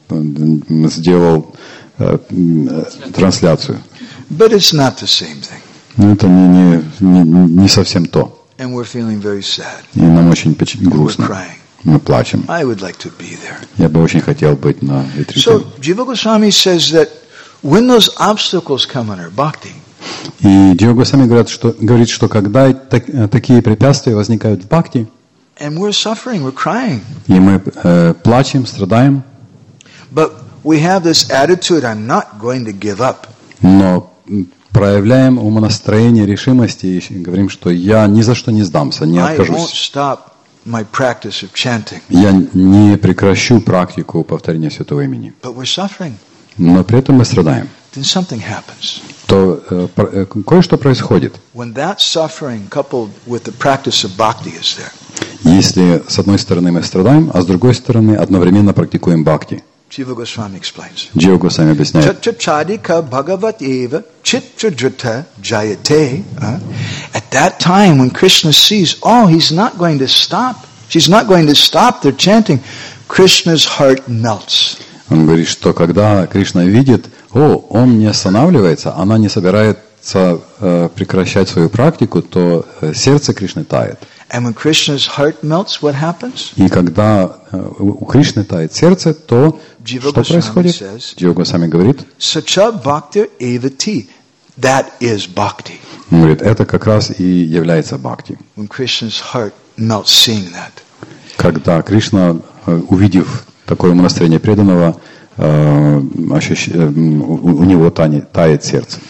сделал э, трансляцию. But it's not the same thing. Но это не, не, не, не совсем то. And we're feeling very sad. И нам очень печ- We're грустно. crying. Мы плачем. I would like to be there. Я бы очень хотел быть на ретрите. So Jiva Goswami says that when those obstacles come in our bhakti, И Джива Госвами говорит, что, говорит, что когда так, такие препятствия возникают в бхакти, and we're suffering, we're crying, и мы э, плачем, страдаем, but we have this attitude, I'm not going to give up. но проявляем умонастроение, решимости и говорим, что я ни за что не сдамся, не I won't откажусь. stop my practice of chanting. Я не прекращу практику повторения святого имени. But we're suffering. Но при этом мы страдаем. Then something happens. То э, про- э, кое-что происходит. When that suffering coupled with the practice of bhakti is there, Если с одной стороны мы страдаем, а с другой стороны одновременно практикуем бхакти. Jiva Goswami explains. Джива Госвами объясняет. Chadika bhagavat eva chitradrita jayate. uh, At that time when Krishna sees, oh, he's not going to stop, she's not going to stop their chanting, Krishna's heart melts. Он говорит, что когда Кришна видит, о, он не останавливается, она не собирается э, прекращать свою практику, то э, сердце Кришны тает. And when Krishna's heart melts, what happens? И когда э, у Кришны тает сердце, то Jiva что Goswami происходит? says, Джива Госвами говорит, Sacha bhaktir evati. That is bhakti. он говорит, это как раз и является бхакти. When Krishna's heart melts seeing that. Когда Кришна, э, увидев такое настроение преданного, э, ощущ- э, у, у него тянет, тает сердце.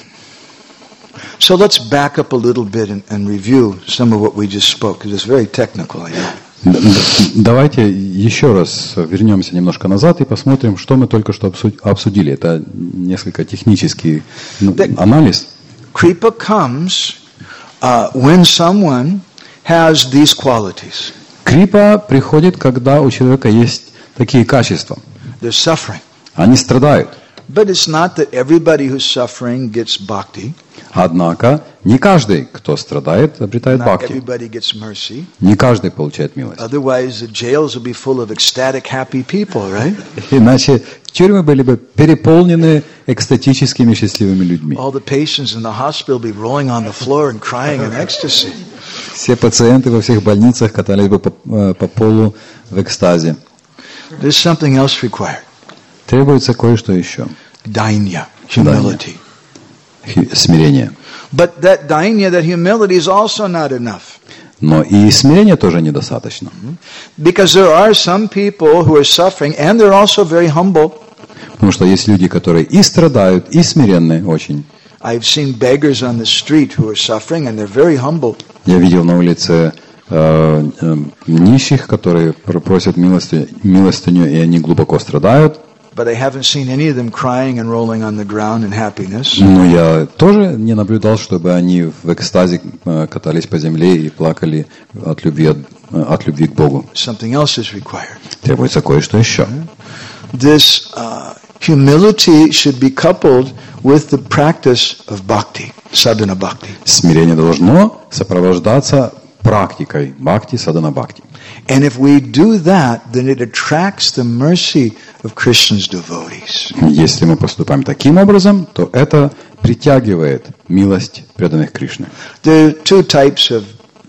So let's back up a little bit and, and review some of what we just spoke, because it's very technical, I know. Д- д- Давайте еще раз вернемся немножко назад и посмотрим, что мы только что обсу- обсудили. Это несколько технический ну, анализ. Kripa comes uh, when someone has these qualities. Крипа приходит, когда у человека есть такие качества. They're suffering. Они страдают. But it's not that everybody who's suffering gets bhakti. Однако не каждый, кто страдает, обретает Not бхакти. everybody gets mercy. Не каждый получает милость. Otherwise, the jails will be full of ecstatic, happy people, right? Иначе тюрьмы были бы переполнены экстатическими счастливыми людьми. All the patients in the hospital will be rolling on the floor and crying in ecstasy. Все пациенты во всех больницах катались бы по, э, по полу в экстазе. There's something else required. Требуется кое-что еще. Dainya, humility. Хи- Смирение. But that dainya, that humility is also not enough. Но и смирения тоже недостаточно. Because there are some people who are suffering and they're also very humble. Потому что есть люди, которые и страдают, и смиренны очень. I've seen beggars on the street who are suffering and they're very humble. Я видел на улице э, э, нищих, которые просят милости, милостыню, и они глубоко страдают. But I haven't seen any of them crying and rolling on the ground in happiness. Но я тоже не наблюдал, чтобы они в экстазе э, катались по земле и плакали от любви, от, э, от любви к Богу. Something else is required. Требуется кое-что еще. This uh, humility should be coupled with the practice of bhakti, sadhana bhakti. Смирение должно сопровождаться практикой бхакти, садхана бхакти. And if we do that, then it attracts the mercy of Krishna's devotees. Если мы поступаем таким образом, то это притягивает милость преданных Кришны. There are two types of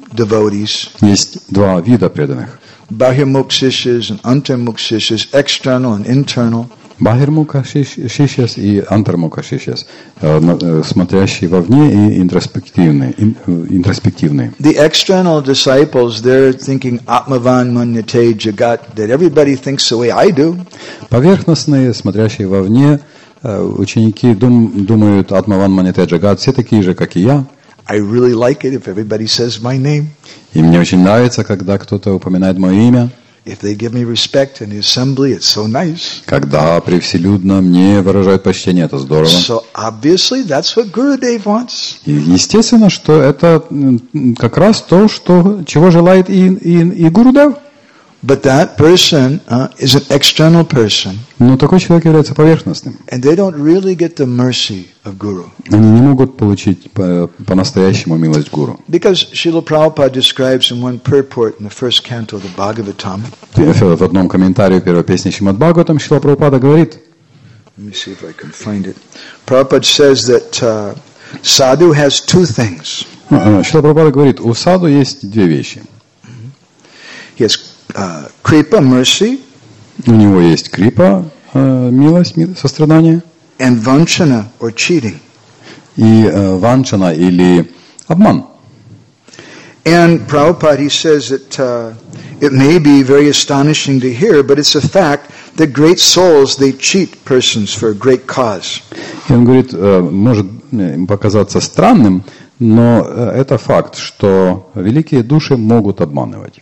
devotees. Есть два вида преданных. Bahirmukshishas and antarmukshishas, external and internal. Бахирмука шишьяс и антармука шишьяс, смотрящие вовне и интроспективные. интроспективные. The external disciples, they're thinking Atmavan Manyate Jagat, that everybody thinks the way I do. Поверхностные, смотрящие вовне, ученики дум, думают Атмаван Маньяте Джагат, все такие же, как и я. I really like it if everybody says my name. И мне очень нравится, когда кто-то упоминает мое имя. If they give me respect in the assembly, it's so nice. Когда превселюдно мне выражают почтение, это здорово. So obviously that's what Gurudev wants. И естественно, что это как раз то, что, чего желает и, и, и Гурудев. But that person uh, is an external person. Но такой человек является поверхностным. And they don't really get the mercy of Guru. Они не могут получить по- по-настоящему милость Гуру. Because Srila Prabhupada describes in one purport in the first canto of the Bhagavatam. В одном комментарии первой песни Шримад Бхагаватам Шрила Прабхупада говорит, Let me see if I can find it. Prabhupada says that uh, sadhu has two things. ну, Шрила Прабхупада говорит, у саду есть две вещи. He has uh, kripa, mercy, У него есть крипа, э, милость, ми- сострадание, and vanchana, or cheating. и э, ванчана или обман. And Prabhupada, he says that uh, it may be very astonishing to hear, but it's a fact that great souls, they cheat persons for a great cause. И он говорит, э, может э, показаться странным, но э, это факт, что великие души могут обманывать.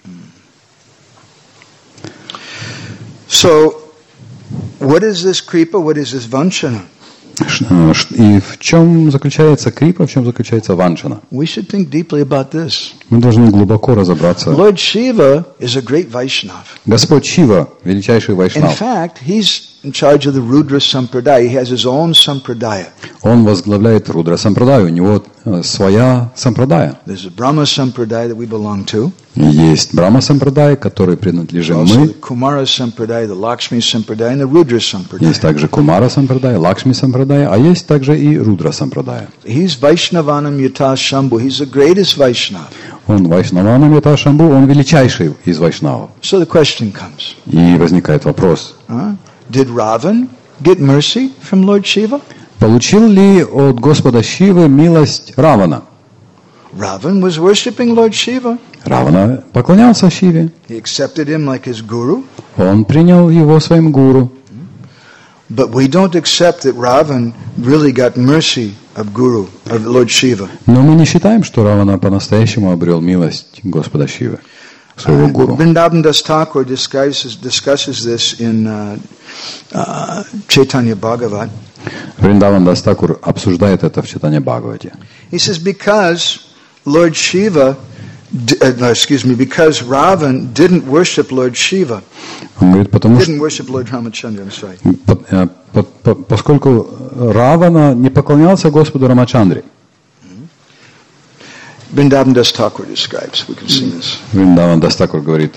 So, what is this kripa? What is this vanchana? Ш- э, ш- И в чем заключается крипа, в чем заключается ванчана? We should think deeply about this. Мы должны глубоко разобраться. Lord Shiva is a great Vaishnava. Господь Шива, величайший In вайшнав, fact, he's in charge of the Rudra Sampradaya. He has his own Sampradaya. он возглавляет Рудра Сампрадаю, у него э, своя Сампрадая. There's a Brahma Sampradaya that we belong to. Есть Брахма Сампрадай, которой принадлежим Also мы. the Kumara Sampradaya, the Lakshmi Sampradaya, and the Rudra Sampradaya. Есть также Кумара Сампрадай, Лакшми Сампрадай, а есть также и Рудра Сампрадая. He's Vaishnavanam Yata Shambhu. He's the greatest Vaishnava. Он Вайшнаванам Ята Шамбу, он величайший из вайшнавов. So the question comes, И возникает вопрос, huh? Did Ravan get mercy from Lord Shiva? получил ли от Господа Шивы милость Равана? Ravan was worshipping Lord Shiva. Равана поклонялся Шиве, He accepted him like his guru. он принял его своим гуру. But we don't accept that Ravan really got mercy of Guru, of Lord Shiva. Но мы не считаем, что Равана по-настоящему обрел милость Господа Шивы, своего Uh, гуру. Vrindavan Das Thakur discusses, discusses this in uh, uh, Chaitanya Bhagavat. Вриндаван Дас Такур обсуждает это в Чайтанья Бхагавате. He says because Lord Shiva, d- uh, no, excuse me, because Ravan didn't worship Lord Shiva, Он говорит, потому что didn't worship Lord Ramachandra, I'm sorry. по- э, по- по- поскольку Равана не поклонялся Господу Рамачандре, Vrindavan Das Thakur describes, we can sing this. Вриндаван Дас Такур говорит,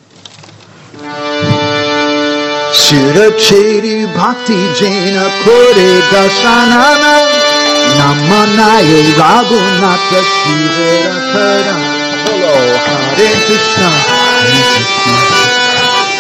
Sira Chedi Bhakti Jaina Kore Dasanana Namanaya Raghunatha Shivera Karam. Hello, Hare Krishna, Hare Krishna.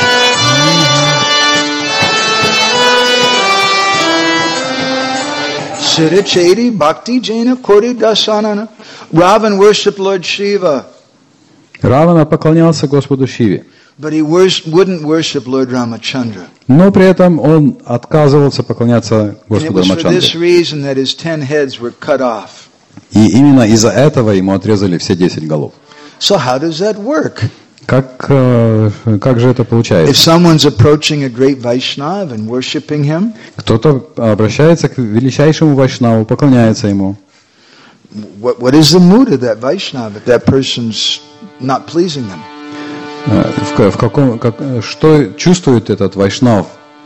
Sira Chedi Bhakti Jaina Kore Dasanana. Ravan worshipped Lord Shiva, Равана поклонялся Господу Шиве, but he wors- wouldn't worship Lord Ramachandra. но при этом он отказывался поклоняться And it Господу was for this Рамачандре. reason that his ten heads were cut off. И именно из-за этого ему отрезали все десять голов. So how does that work? Как, э, как же это If получается? someone's approaching a great Vaishnava and worshiping him, Кто-то обращается к величайшему вайшнаву, поклоняется ему. what, what is the mood of that Vaishnava if that person's not pleasing them? Э, В, в каком, как, э, что чувствует этот вайшнав?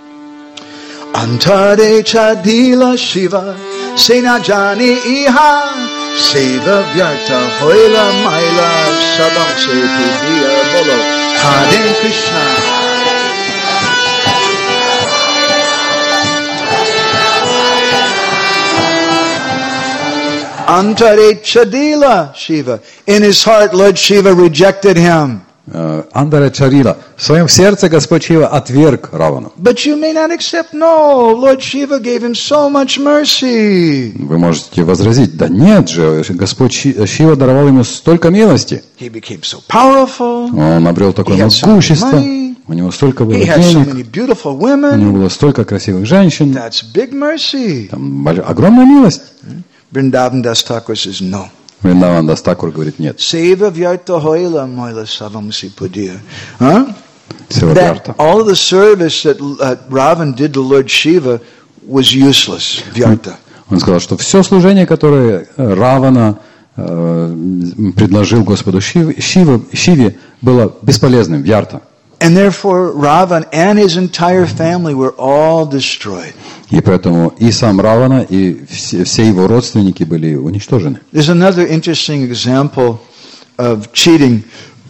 Antare chadila Shiva, sena jani iha, seva vyarta hoila maila, sabam se tudiya bolo, Hare Krishna. Antare Chadila Shiva. In his heart, Lord Shiva rejected him. Андара Чарила. В своем сердце Господь Шива отверг Равану. But you may not accept. No, Lord Shiva gave him so much mercy. Вы можете возразить, да нет же, Господь Шива даровал ему столько милости. He became so powerful. Он обрел такое He had so могущество. much money. У него столько было He had so many денег. beautiful У него women. было столько красивых женщин. That's big mercy. Там боль- огромная милость. Vrindavan Das Thakur says no. Вриндаван Дас Такур говорит, нет. Seva vyarta hoila moila savamsi pudir. Huh? Всего That вярта. all of the service that uh, Ravan did to Lord Shiva was useless. Vyarta. Он сказал, что все служение, которое э, Равана э, предложил Господу Шиве, Шиве, Шиве, было бесполезным, вярта. And therefore Ravan and his entire family were all destroyed. И поэтому и сам Равана, и все, все его родственники были уничтожены. There's another interesting example of cheating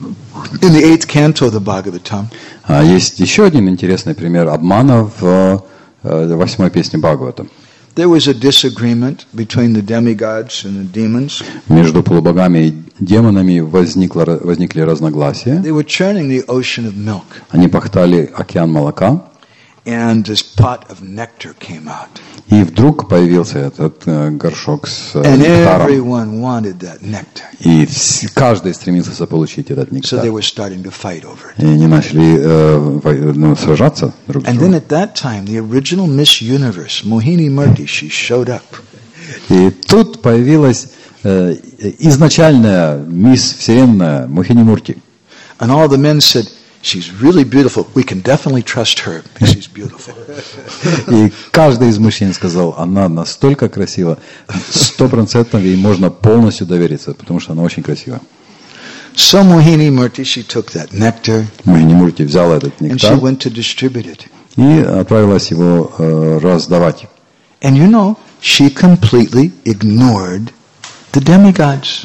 in the eighth canto of the Bhagavatam. А есть еще один интересный пример обмана в э, восьмой песне Бхагавата. There was a disagreement between the demigods and the demons. Между полубогами и демонами возникло, возникли разногласия. They were churning the ocean of milk, Они пахтали океан молока, and this pot of nectar came out. и вдруг появился этот э, горшок с э, And нектаром. everyone wanted that nectar. И вс- каждый стремился заполучить этот So нектар. they were starting to fight over it. И они начали э, во- ну, сражаться друг с And then другом. at that time, the original Miss Universe, Mohini Murthy, she showed up. И тут появилась э, изначальная мисс Вселенная Мохини Мурти. And all the men said, she's really beautiful. We can definitely trust her because she's beautiful. И каждый из мужчин сказал, она настолько красива, сто процентов ей можно полностью довериться, потому что она очень красива. So Mohini Murthy, she took that nectar Мохини Мурти взяла этот and she нектар went to distribute it. и отправилась его э, раздавать. And you know, she completely ignored the demigods.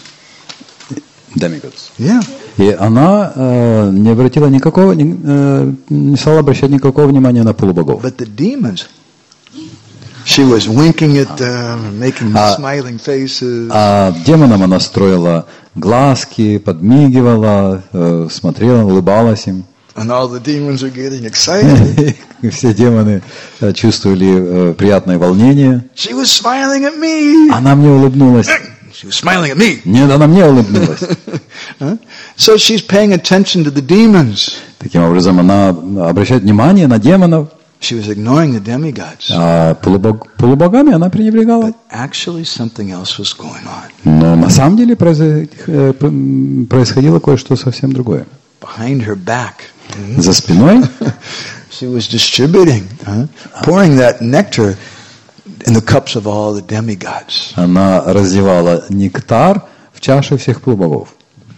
Demigods. Yeah. И она э, не обратила никакого, не, э, не стала обращать никакого внимания на полубогов. But the demons, she was winking at them, making Ah. smiling faces. А демонам она строила глазки, подмигивала, э, смотрела, улыбалась им. And all the demons are getting excited. И все демоны э, чувствовали э, приятное волнение. She was smiling at me. Она мне улыбнулась. She was smiling at me. Нет, она мне улыбнулась. Huh? So she's paying attention to the demons. Таким образом, она обращает внимание на демонов, She was ignoring the demigods. а полубог- полубогами она пренебрегала. But actually something else was going on. Но на самом деле произо- э, п- происходило кое-что совсем другое. Behind her back, За спиной she was distributing, huh? pouring that nectar in the cups of all the demigods. она разливала нектар в чаше всех полубогов.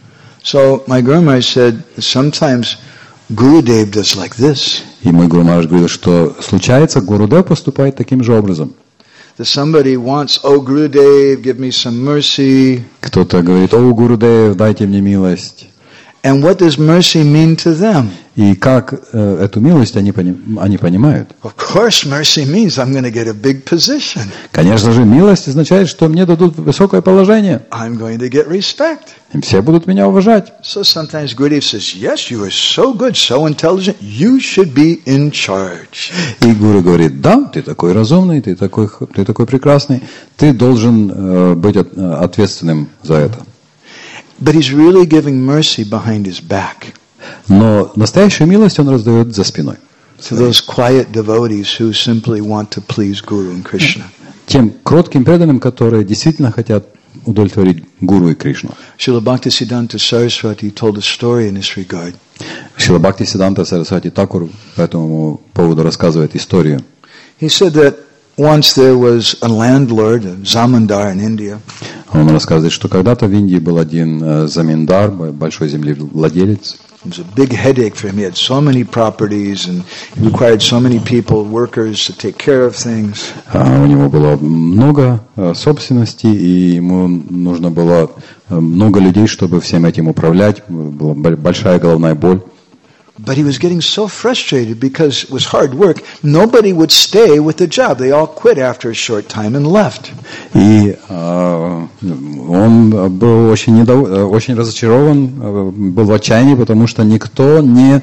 So my Guru Maharaj said sometimes Gurudev does like this. И мой Гуру Махарадж говорил, что случается, Гурудев поступает таким же образом. That somebody wants, oh Gurudev, give me some mercy. Кто-то говорит, о, Гурудев, дайте мне милость. And what does mercy mean to them? И как э, эту милость они, поним- они понимают? Of course, mercy means I'm going to get a big position. Конечно же, милость означает, что мне дадут высокое положение. I'm going to get respect. И все будут меня уважать. So sometimes Gurudev says, yes, you are so good, so intelligent, you should be in charge. И Гуру говорит, да, ты такой разумный, ты такой, х- ты такой прекрасный, ты должен э, быть от- э, ответственным за это. But he's really giving mercy behind his back Но настоящую милость он раздает за спиной. to those quiet devotees who simply want to please Guru and Krishna. Тем кротким преданным, которые действительно хотят удовлетворить Гуру и Кришну. Srila Bhaktisiddhanta Saraswati told a story in this regard. Шрила Бхакти Сиданта Сарасвати Такур по этому поводу рассказывает историю. He said that once there was a landlord, a zamindar in India, Он рассказывает, что когда-то в Индии был один э, заминдар, б- большой землевладелец. it was a big headache for him. He had so many properties and he required so many people, workers, to take care of things. А, У него было много э, собственностей, и ему нужно было э, много людей, чтобы всем этим управлять. Была б- большая головная боль. But he was getting so frustrated because it was hard work. Nobody would stay with the job. They all quit after a short time and left. И э, он был очень, недов... очень разочарован, был в отчаянии, потому что никто не,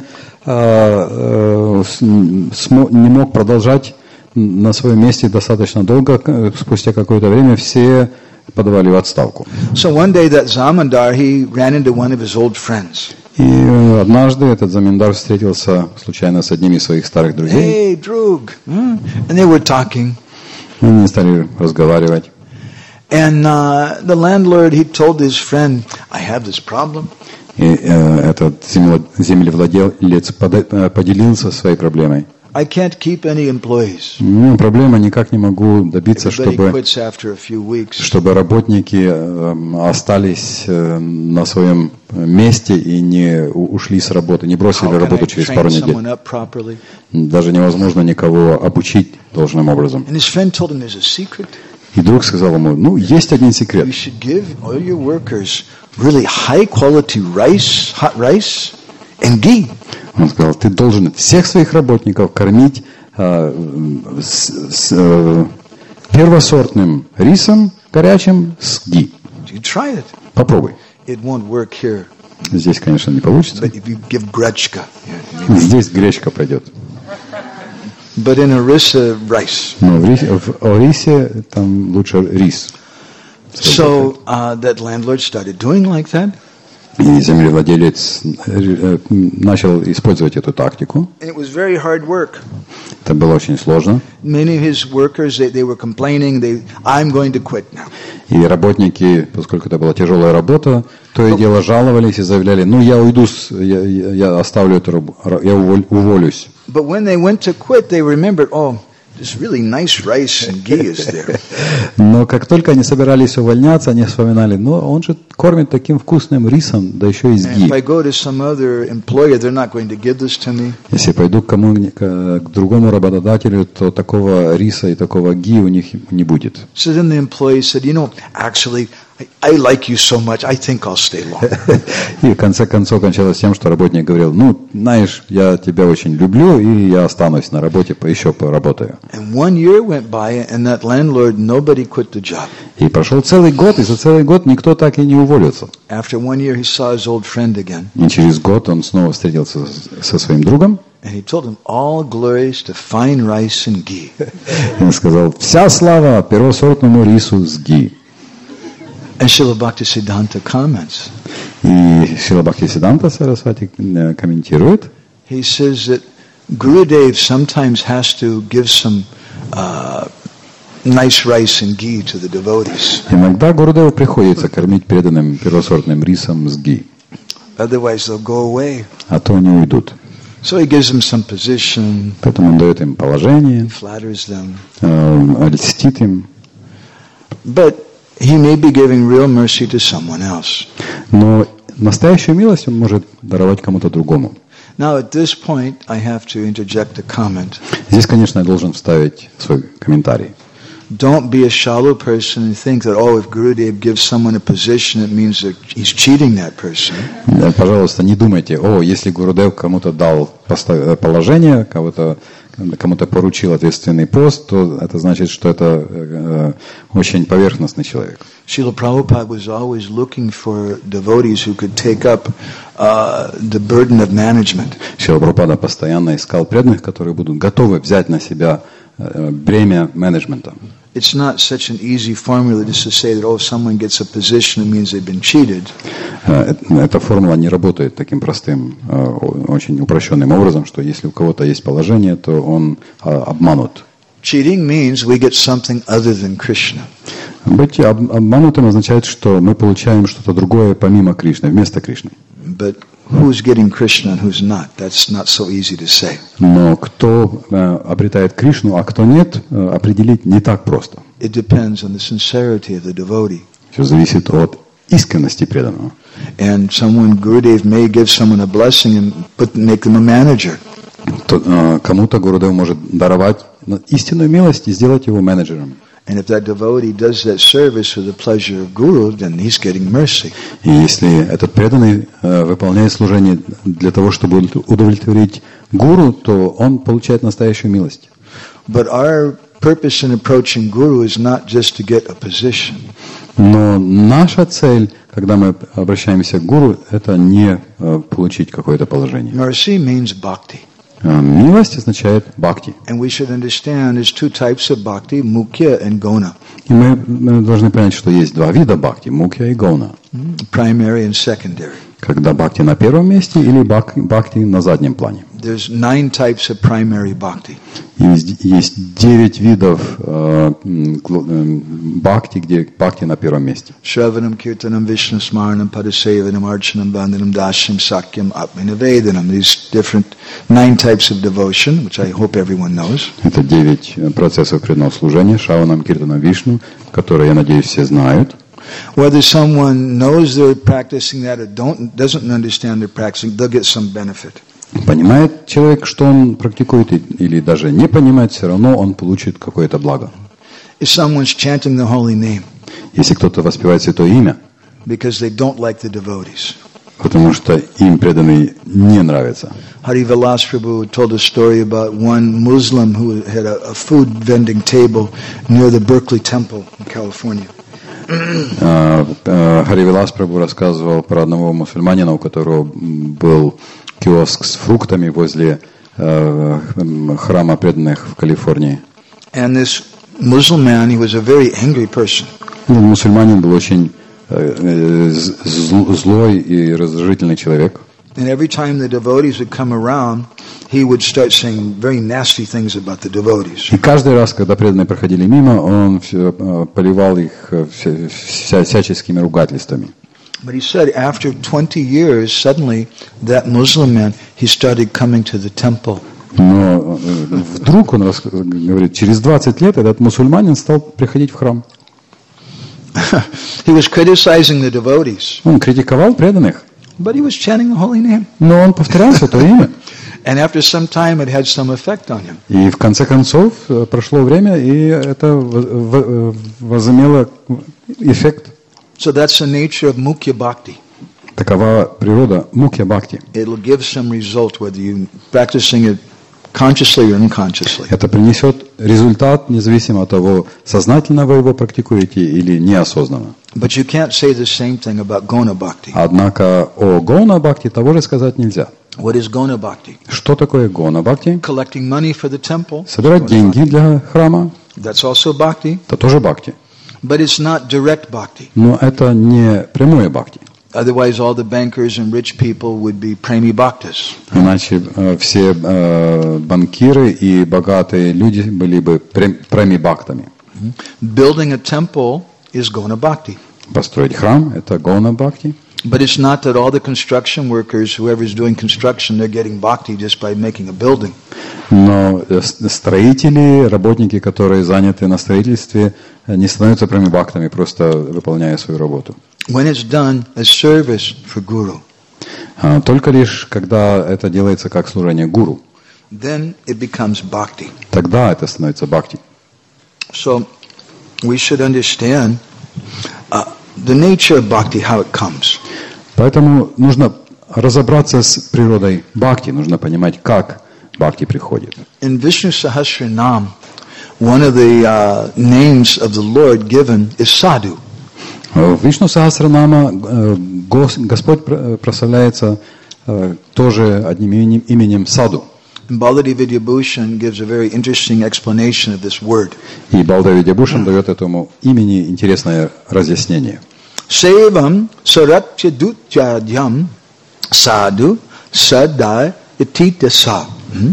не мог продолжать на своем месте достаточно долго. Спустя какое-то время все подавали в отставку. So one day that Zamindar, he ran into one of his old friends. И однажды этот заминдар встретился случайно с одним из своих старых друзей. Hey, Drug. Hmm? And they were talking. И они стали разговаривать. And uh, the landlord, he told his friend, I have this problem. И э, этот землевладелец поделился своей проблемой. I can't keep any employees. Ну, проблема, никак не могу добиться, Everybody чтобы, quits after a few weeks. чтобы работники э, остались э, на своем месте и не у- ушли с работы, не бросили How can I работу через пару train someone недель. up properly? Даже невозможно никого обучить должным образом. And his friend told him there's a secret. И друг сказал ему, ну, есть один секрет. You should give all your workers really high quality rice, hot rice, and ghee. Он сказал, ты должен всех своих работников кормить э, с, с, э, первосортным рисом горячим с ги. You try it. Попробуй. It won't work here. Здесь, конечно, не получится. But if you give grechka, yeah, maybe. Здесь гречка пойдет. But in Orissa, rice. Но в рисе, в Орисе там лучше рис. So uh, that landlord started doing like that. И землевладелец э, начал использовать эту тактику. And it was very hard work. Это было очень сложно. Many of his workers, they, they were complaining, they, I'm going to quit now. И работники, поскольку это была тяжелая работа, то и дело жаловались и заявляли, ну я уйду, с, я, я, я оставлю эту работу, я уволь, уволюсь. But when they went to quit, they remembered, oh, this really nice rice and ghee is there. Но как только они собирались увольняться, они вспоминали, ну он же кормит таким вкусным рисом, да еще и с And if I ги. go to some other employer, they're not going to give this to me. Если пойду к кому к, к другому работодателю, то такого риса и такого ги у них не будет. So then the employee said, you know, actually, I, I like you so much, I think I'll stay long. И в конце концов кончалось тем, что работник говорил, ну, знаешь, я тебя очень люблю, и я останусь на работе, по- еще поработаю. And one year went by, and that landlord, nobody quit the job. И прошел целый год, и за целый год никто так и не уволился. After one year, he saw his old friend again, И через год он снова встретился с- со своим другом, and he told him, all glories to fine rice and ghee. и он сказал, вся слава первосортному рису с ги. And Srila Bhaktisiddhanta comments. И Шрила Бхактисиддханта Сарасвати э, комментирует, He says that Gurudev sometimes has to give some uh, nice rice and ghee to the devotees. иногда Гурудеву приходится кормить преданным первосортным рисом с ги, Otherwise, they'll go away. а то они уйдут. So he gives them some position, Поэтому он дает им положение, flatters them. э, льстит им. But he may be giving real mercy to someone else. Но настоящую милость он может даровать кому-то другому. Now, at this point, I have to interject a comment. Здесь, конечно, я должен вставить свой комментарий. Don't be a shallow person and think that, oh, if Gurudev gives someone a position, it means that he's cheating that person. Э, Пожалуйста, не думайте, о, если Гурудев кому-то дал поста- положение, кого-то, кому-то поручил ответственный пост, то это значит, что это э, очень поверхностный человек. Srila Prabhupada was always looking for devotees who could take up uh, the burden of management. Шрила Прабхупада постоянно искал преданных, которые будут готовы взять на себя э, бремя менеджмента. It's not such an easy formula just to say that, oh, if someone gets a position, it means they've been cheated. Э, э, Эта формула не работает таким простым, э, о- очень упрощенным образом, что если у кого-то есть положение, то он э, обманут. Cheating means we get something other than Krishna. Быть об- обманутым означает, что мы получаем что-то другое помимо Кришны, вместо Кришны. But who's getting Krishna and who's not? That's not so easy to say. Но кто э, обретает Кришну, а кто нет, э, определить не так просто. It depends on the sincerity of the devotee. Все зависит от искренности преданного. And someone, Gurudev may give someone a blessing and put, make them a manager. То, э, кому-то Гурудев может даровать истинную милость и сделать его менеджером. And if that devotee does that service for the pleasure of Guru, then he's getting mercy. И если этот преданный э, выполняет служение для того, чтобы удовлетворить гуру, то он получает настоящую милость. But our purpose in approaching Guru is not just to get a position. Но наша цель, когда мы обращаемся к гуру, это не э, получить какое-то положение. Mercy means bhakti. Э, Милость означает бхакти. And we should understand there's two types of bhakti, mukhya and gona. И мы, мы должны понять, что есть два вида бхакти, мукья и гауна. Primary and secondary. Когда бхакти на первом месте или бхак- бхакти на заднем плане. There's nine types of primary bhakti. Есть, есть девять видов э, м, гл- э, бхакти, где бхакти на первом месте. Shravanam, Kirtanam, Vishnu Smaranam, Padasevanam, Archanam, Vandanam, Dashyam, Sakyam, Atmanavedanam. These different nine types of devotion, which I hope everyone knows. Это девять процессов преданного служения, Шраванам, Киртанам, Вишну, которые, я надеюсь, все знают. Whether someone knows they're practicing that or don't, doesn't understand they're practicing, they'll get some benefit. Понимает человек, что он практикует, и- или даже не понимает, все равно он получит какое-то благо. If someone's chanting the holy name Если кто-то воспевает святое имя, because they don't like the devotees. потому что им преданный не нравится. Hari Vilas Prabhu told a story about one Muslim who had a, a food vending table near the Berkeley Temple in California. А, а, Хари Вилас Прабху рассказывал про одного мусульманина, у которого м, был киоск с фруктами возле э, м, храма преданных в Калифорнии. And this Muslim man, he was a very angry person. Ну, мусульманин был очень э, э, зл- злой и раздражительный человек. And every time the devotees would come around, he would start saying very nasty things about the devotees. И каждый раз, когда преданные проходили мимо, он все, э, поливал их э, вся- вся- всяческими ругательствами. But he said after twenty years, suddenly that Muslim man, he started coming to the temple. Но э, вдруг он рас- говорит, через двадцать лет этот мусульманин стал приходить в храм. He was criticizing the devotees, Он критиковал преданных, but he was chanting the holy name. но он повторял святое имя. And after some time, it had some effect on him. И в конце концов э, прошло время, и это в- в- возымело эффект. So that's the nature of Mukhya Bhakti. Такова природа мукья бхакти. It'll give some result whether you're practicing it consciously or unconsciously. Это принесет результат, независимо от того, сознательно вы его практикуете или неосознанно. But you can't say the same thing about Gona Bhakti. Однако о гона бхакти того же сказать нельзя. What is Gona Bhakti? Что такое гона бхакти? Collecting money for the temple. Собирать деньги для храма, That's also Bhakti. это тоже бхакти. But it's not direct Bhakti. Но это не прямое бхакти. Otherwise, all the bankers and rich people would be premi bhaktas. Иначе э, все э, банкиры и богатые люди были бы прами-бхактами. Building a temple is Gona Bhakti. Построить храм – это гона бхакти. But it's not that all the construction workers, whoever's doing construction, they're getting bhakti just by making a building. Но э, с- строители, работники, которые заняты на строительстве, э, не становятся прами-бхактами, просто выполняя свою работу. When it's done as service for Guru, А, Только лишь, когда это делается как служение гуру, then it becomes bhakti. тогда это становится бхакти. So we should understand uh, the nature of bhakti, how it comes. Поэтому нужно разобраться с природой бхакти, нужно понимать, как бхакти приходит. In Vishnu Sahasranam, one of the uh, names of the Lord given is Sadhu. В Вишну Сахасранама э, Гос- Господь пр- прославляется э, тоже одним именем, именем Саду. And Baladi Vidyabhushan gives a very interesting explanation of this word. И Балдеви Дебушин дает этому имени интересное разъяснение. Sevam saratya dutyadyam sadhu sadai ititasa.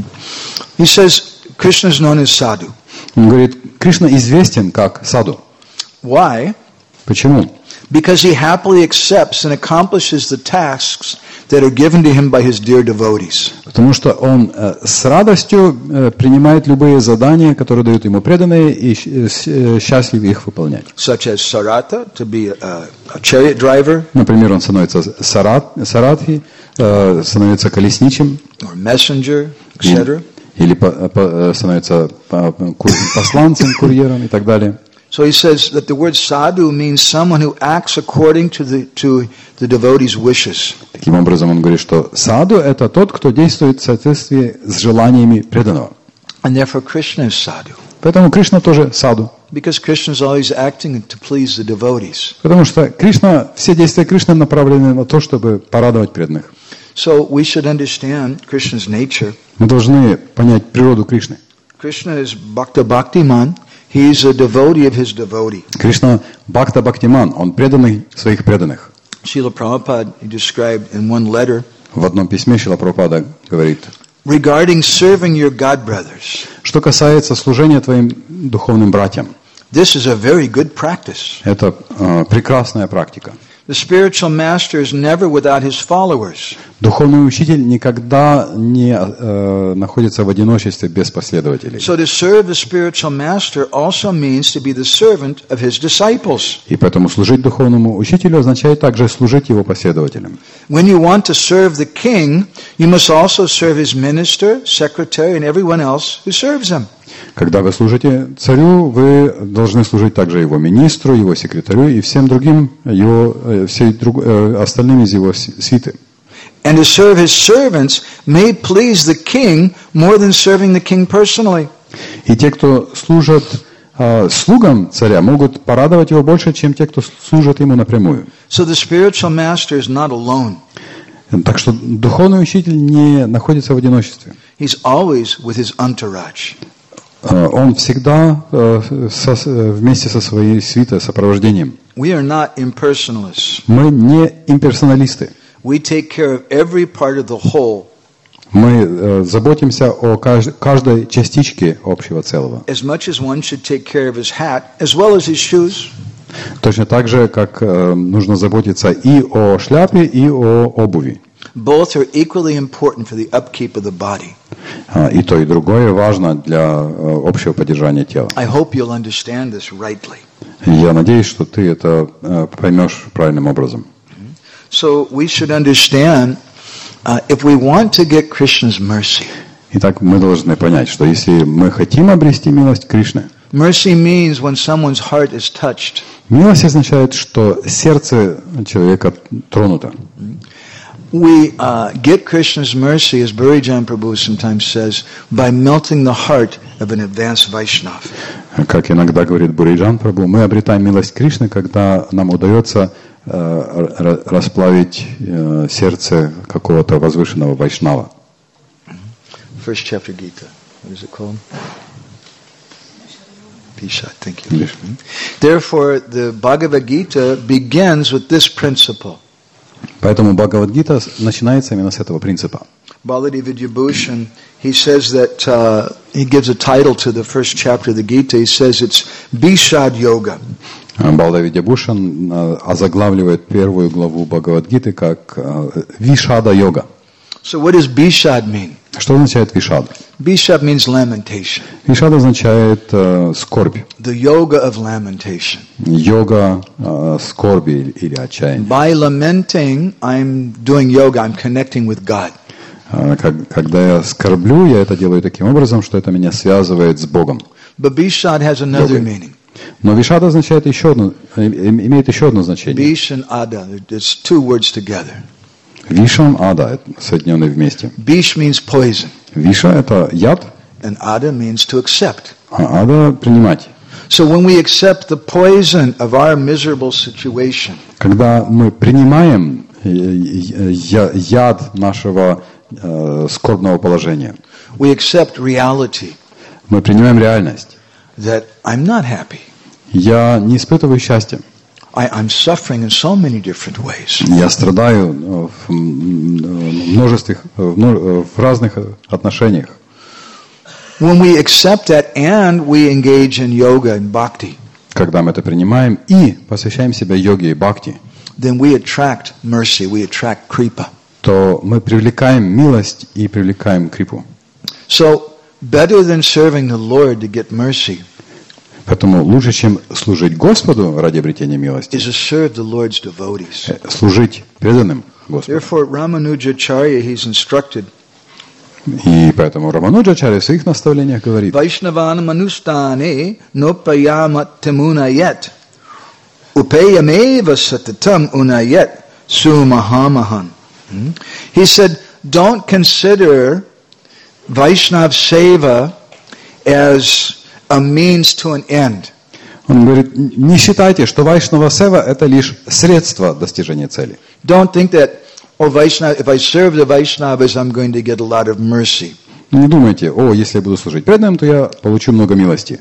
He says Krishna is known as Sadhu. Он говорит, Кришна известен как Саду. Why? Почему? Because he happily accepts and accomplishes the tasks that are given to him by his dear devotees. Потому что он э, с радостью э, принимает любые задания, которые дают ему преданные, и щ- э, счастлив их выполнять. Such as Sarata, to be a, a chariot driver, Например, он становится сарат, саратхи, э, становится колесничим, or messenger, et и- cetera. или по- по- становится по- ку- посланцем, курьером и так далее. So he says that the word sadhu means someone who acts according to the to the devotee's wishes. Таким образом, он говорит, что саду – это тот, кто действует в соответствии с желаниями преданного. And therefore Krishna is sadhu. Поэтому Кришна тоже саду. Because Krishna is always acting to please the devotees. Потому что Кришна, все действия Кришны направлены на то, чтобы порадовать преданных. So we should understand Krishna's nature. Мы должны понять природу Кришны. Krishna is Bhakta Bhaktiman. He's a devotee of his devotee. Кришна Бхакта Бхактиман, он преданный своих преданных. Srila Prabhupada he described in one letter. В одном письме Шрила Прабхупада говорит: Regarding serving your God brothers. Что касается служения твоим духовным братьям, This is a very good practice. это э, прекрасная практика. The spiritual master is never without his followers. Духовный учитель никогда не э, находится в одиночестве без последователей. So to serve the spiritual master also means to be the servant of his disciples. И поэтому служить духовному учителю означает также служить его последователям. When you want to serve the king, you must also serve his minister, secretary, and everyone else who serves him. Когда вы служите царю, вы должны служить также его министру, его секретарю и всем другим, его, всей друг, остальным из его свиты. And to serve his servants may please the king more than serving the king personally. И те, кто служат э, слугам царя, могут порадовать его больше, чем те, кто служат ему напрямую. So the spiritual master is not alone. Так что духовный учитель не находится в одиночестве. He's always with his entourage. Он всегда со, вместе со своей свитой, сопровождением. We are not impersonalists. Мы не имперсоналисты. We take care of every part of the whole. Мы заботимся о каждой частичке общего целого. As much as one should take care of his hat, as well as his shoes. Точно так же, как нужно заботиться и о шляпе, и о обуви. Both are equally important for the upkeep of the body. И то, и другое важно для общего поддержания тела. I hope you'll understand this rightly. Я надеюсь, что ты это поймешь правильным образом. So we should understand, uh, if we want to get Krishna's mercy. Итак, мы должны понять, что если мы хотим обрести милость Кришны, mercy means when someone's heart is touched. Милость означает, что сердце человека тронуто. We uh, get Krishna's mercy, as Burijan Prabhu sometimes says, by melting the heart of an advanced Vaishnava. Как иногда говорит Буриджан Прабху, мы обретаем милость Кришны, когда нам удается э, расплавить э, сердце какого-то возвышенного вайшнава. First chapter Gita. What is it called? Bishad, thank you. Mm-hmm. Therefore, the Bhagavad Gita begins with this principle. Поэтому Бхагавад-гита начинается именно с этого принципа. Baladi Vidyabhushan, he says that, uh, he gives a title to the first chapter of the Gita. He says it's Bishad Yoga. Балда Видябушан озаглавливает первую главу Бхагавад-гиты как Вишада-йога. So what does Bishad mean? Что означает Вишада? Bishad means lamentation. Вишада означает э, скорбь. The yoga of lamentation. Йога э, скорби или отчаяния. By lamenting, I'm doing yoga, I'm connecting with God. Когда я скорблю, я это делаю таким образом, что это меня связывает с Богом. But Bishad has another meaning. Но Вишада означает еще одно, имеет еще одно значение. Bish and Ada, there's two words together. Вишам, Ада, соединенные вместе. Bish means poison. Виша – это яд, and Ada means to accept. а Ада – принимать. So when we accept the poison of our miserable situation, когда мы принимаем яд нашего э, скорбного положения, we accept reality. Мы принимаем реальность. That I'm not happy. Я не испытываю счастья. I, I'm suffering in so many different ways. Я страдаю в множестве, в разных отношениях. When we accept that and we engage in yoga and bhakti, когда мы это принимаем и посвящаем себя йоге и бхакти, then we attract mercy, we attract kripa. то мы привлекаем милость и привлекаем крипу. So, better than serving the Lord to get mercy, поэтому лучше, чем служить Господу ради обретения милости, is to serve the Lord's devotees. служить преданным Господу. Therefore, Ramanujacharya, he's instructed. И поэтому Рамануджачарья в своих наставлениях говорит: Vaishnavana manustane nopayamat temunayet upayameva satatam unayet sumahamahan. He said, don't consider Vaishnav Seva as a means to an end. Он говорит, не считайте, что Вайшнава Сева это лишь средство достижения цели. Don't think that, oh, Vaishnava, if I serve the Vaishnavas, I'm going to get a lot of mercy. Не думайте, о, если я буду служить преданным, то я получу много милости.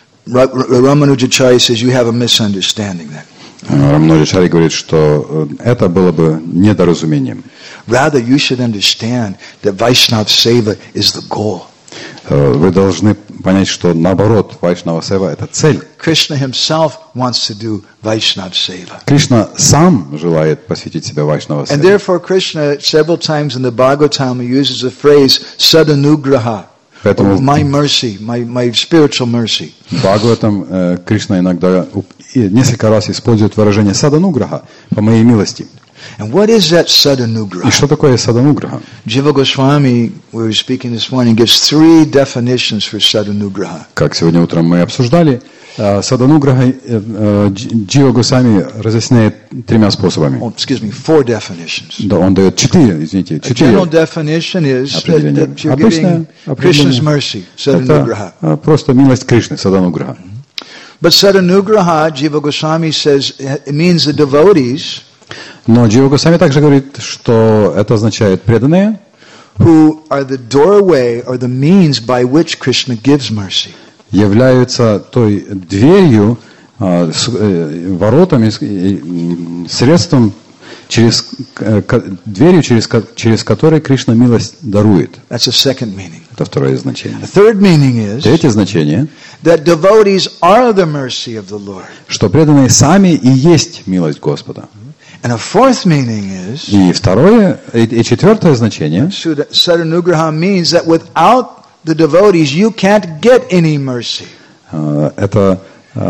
Ramanujacharya says you have a misunderstanding then. Рамануджачарья говорит, что это было бы недоразумением. Rather, you should understand that Vaishnava Seva is the goal. Вы должны понять, что наоборот, Вайшнава Сева это цель. Krishna himself wants to do Vaishnava Seva. Кришна сам желает посвятить себя Вайшнава And Севе. therefore Krishna several times in the Bhagavatam uses the phrase Sadanugraha, Поэтому my mercy, my, my spiritual mercy. в Бхагаватам э, Кришна иногда уп- и несколько раз использует выражение садануграха, по моей милости. And what is that И Sadanugraha? что такое садануграха? Jiva Goswami, we were speaking this morning, gives three definitions for Sadanugraha. Как сегодня утром мы обсуждали, э, садануграха э, э, Дж- Джива Госвами разъясняет тремя способами. Oh, excuse me, four definitions. Да, он дает четыре, извините, A general четыре definition is that, определения. that you're Обычное giving Krishna's определение mercy, – это Sadanugraha. э, просто милость Кришны, садануграха. But Sadanugraha, Jiva Goswami says, it means the devotees Но Джива Госвами также говорит, что это означает преданные, who are the doorway or the means by which Krishna gives mercy. являются той дверью, а, с- э, воротами, с- э, м, средством, через, э, ко- дверью, через, ко- через которой Кришна милость дарует. That's a second meaning. Это второе значение. The third meaning is Третье значение, that devotees are the mercy of the Lord. что преданные сами и есть милость Господа. And a fourth meaning is, И второе, и, и четвертое значение, Sud- Sadanugraha means that without the devotees you can't get any mercy. э, это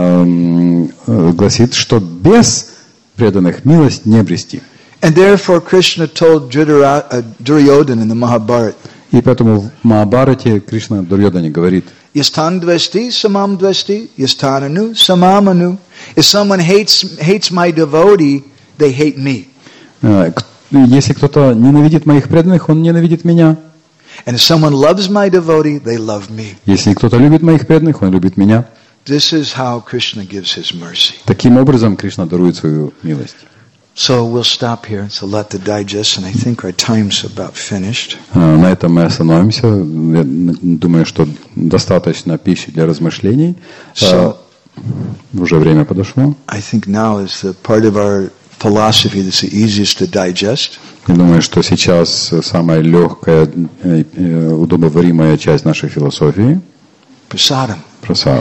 эм, э, гласит, что без преданных милость не обрести. And therefore Krishna told Dhritara- uh, Duryodhana in the Mahabharata, И поэтому в Махабхарате Кришна Дурьодане говорит: Yastan dvesti samam dvesti, yastananu samamanu. If someone hates hates my devotee, they hate me. э, к- если кто-то ненавидит моих преданных, он ненавидит меня. And if someone loves my devotee, they love me. Если кто-то любит моих преданных, он любит меня. This is how Krishna gives his mercy. Таким образом Кришна дарует свою милость. So we'll stop here. It's a lot to digest, and I think our time's about finished. Э, На этом мы остановимся. Я думаю, что достаточно пищи для размышлений. Э, So- Уже время подошло. I think now is the part of our philosophy that's the easiest to digest. Я думаю, что сейчас самая легкая, э, э, удобоваримая часть нашей философии Prasadam. – просад.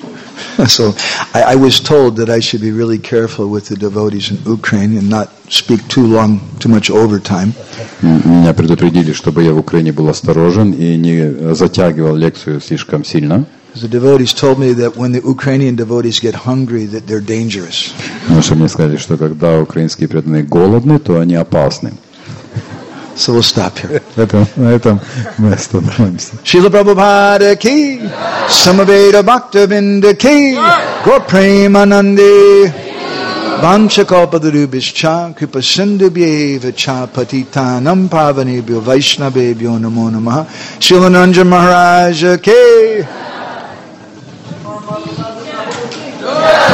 So I, I was told that I should be really careful with the devotees in Ukraine and not speak too long, too much overtime. М- Меня предупредили, чтобы я в Украине был осторожен и не затягивал лекцию слишком сильно. The devotees told me that when the Ukrainian devotees get hungry, that they're dangerous. Потому что мне сказали, что когда украинские преданные голодны, то они опасны. So we'll stop here. Это, на этом мы остановимся. Srila Prabhupada ki, Samaveda Bhakta Binda ki, Gaur Premanande, Vanchakalpadurubhischa, Kripa Sindhubhyeva cha Patitanam Pavanebhyo Vaishnavebhyo Namo Namaha, Srila Narendra Maharaj ki.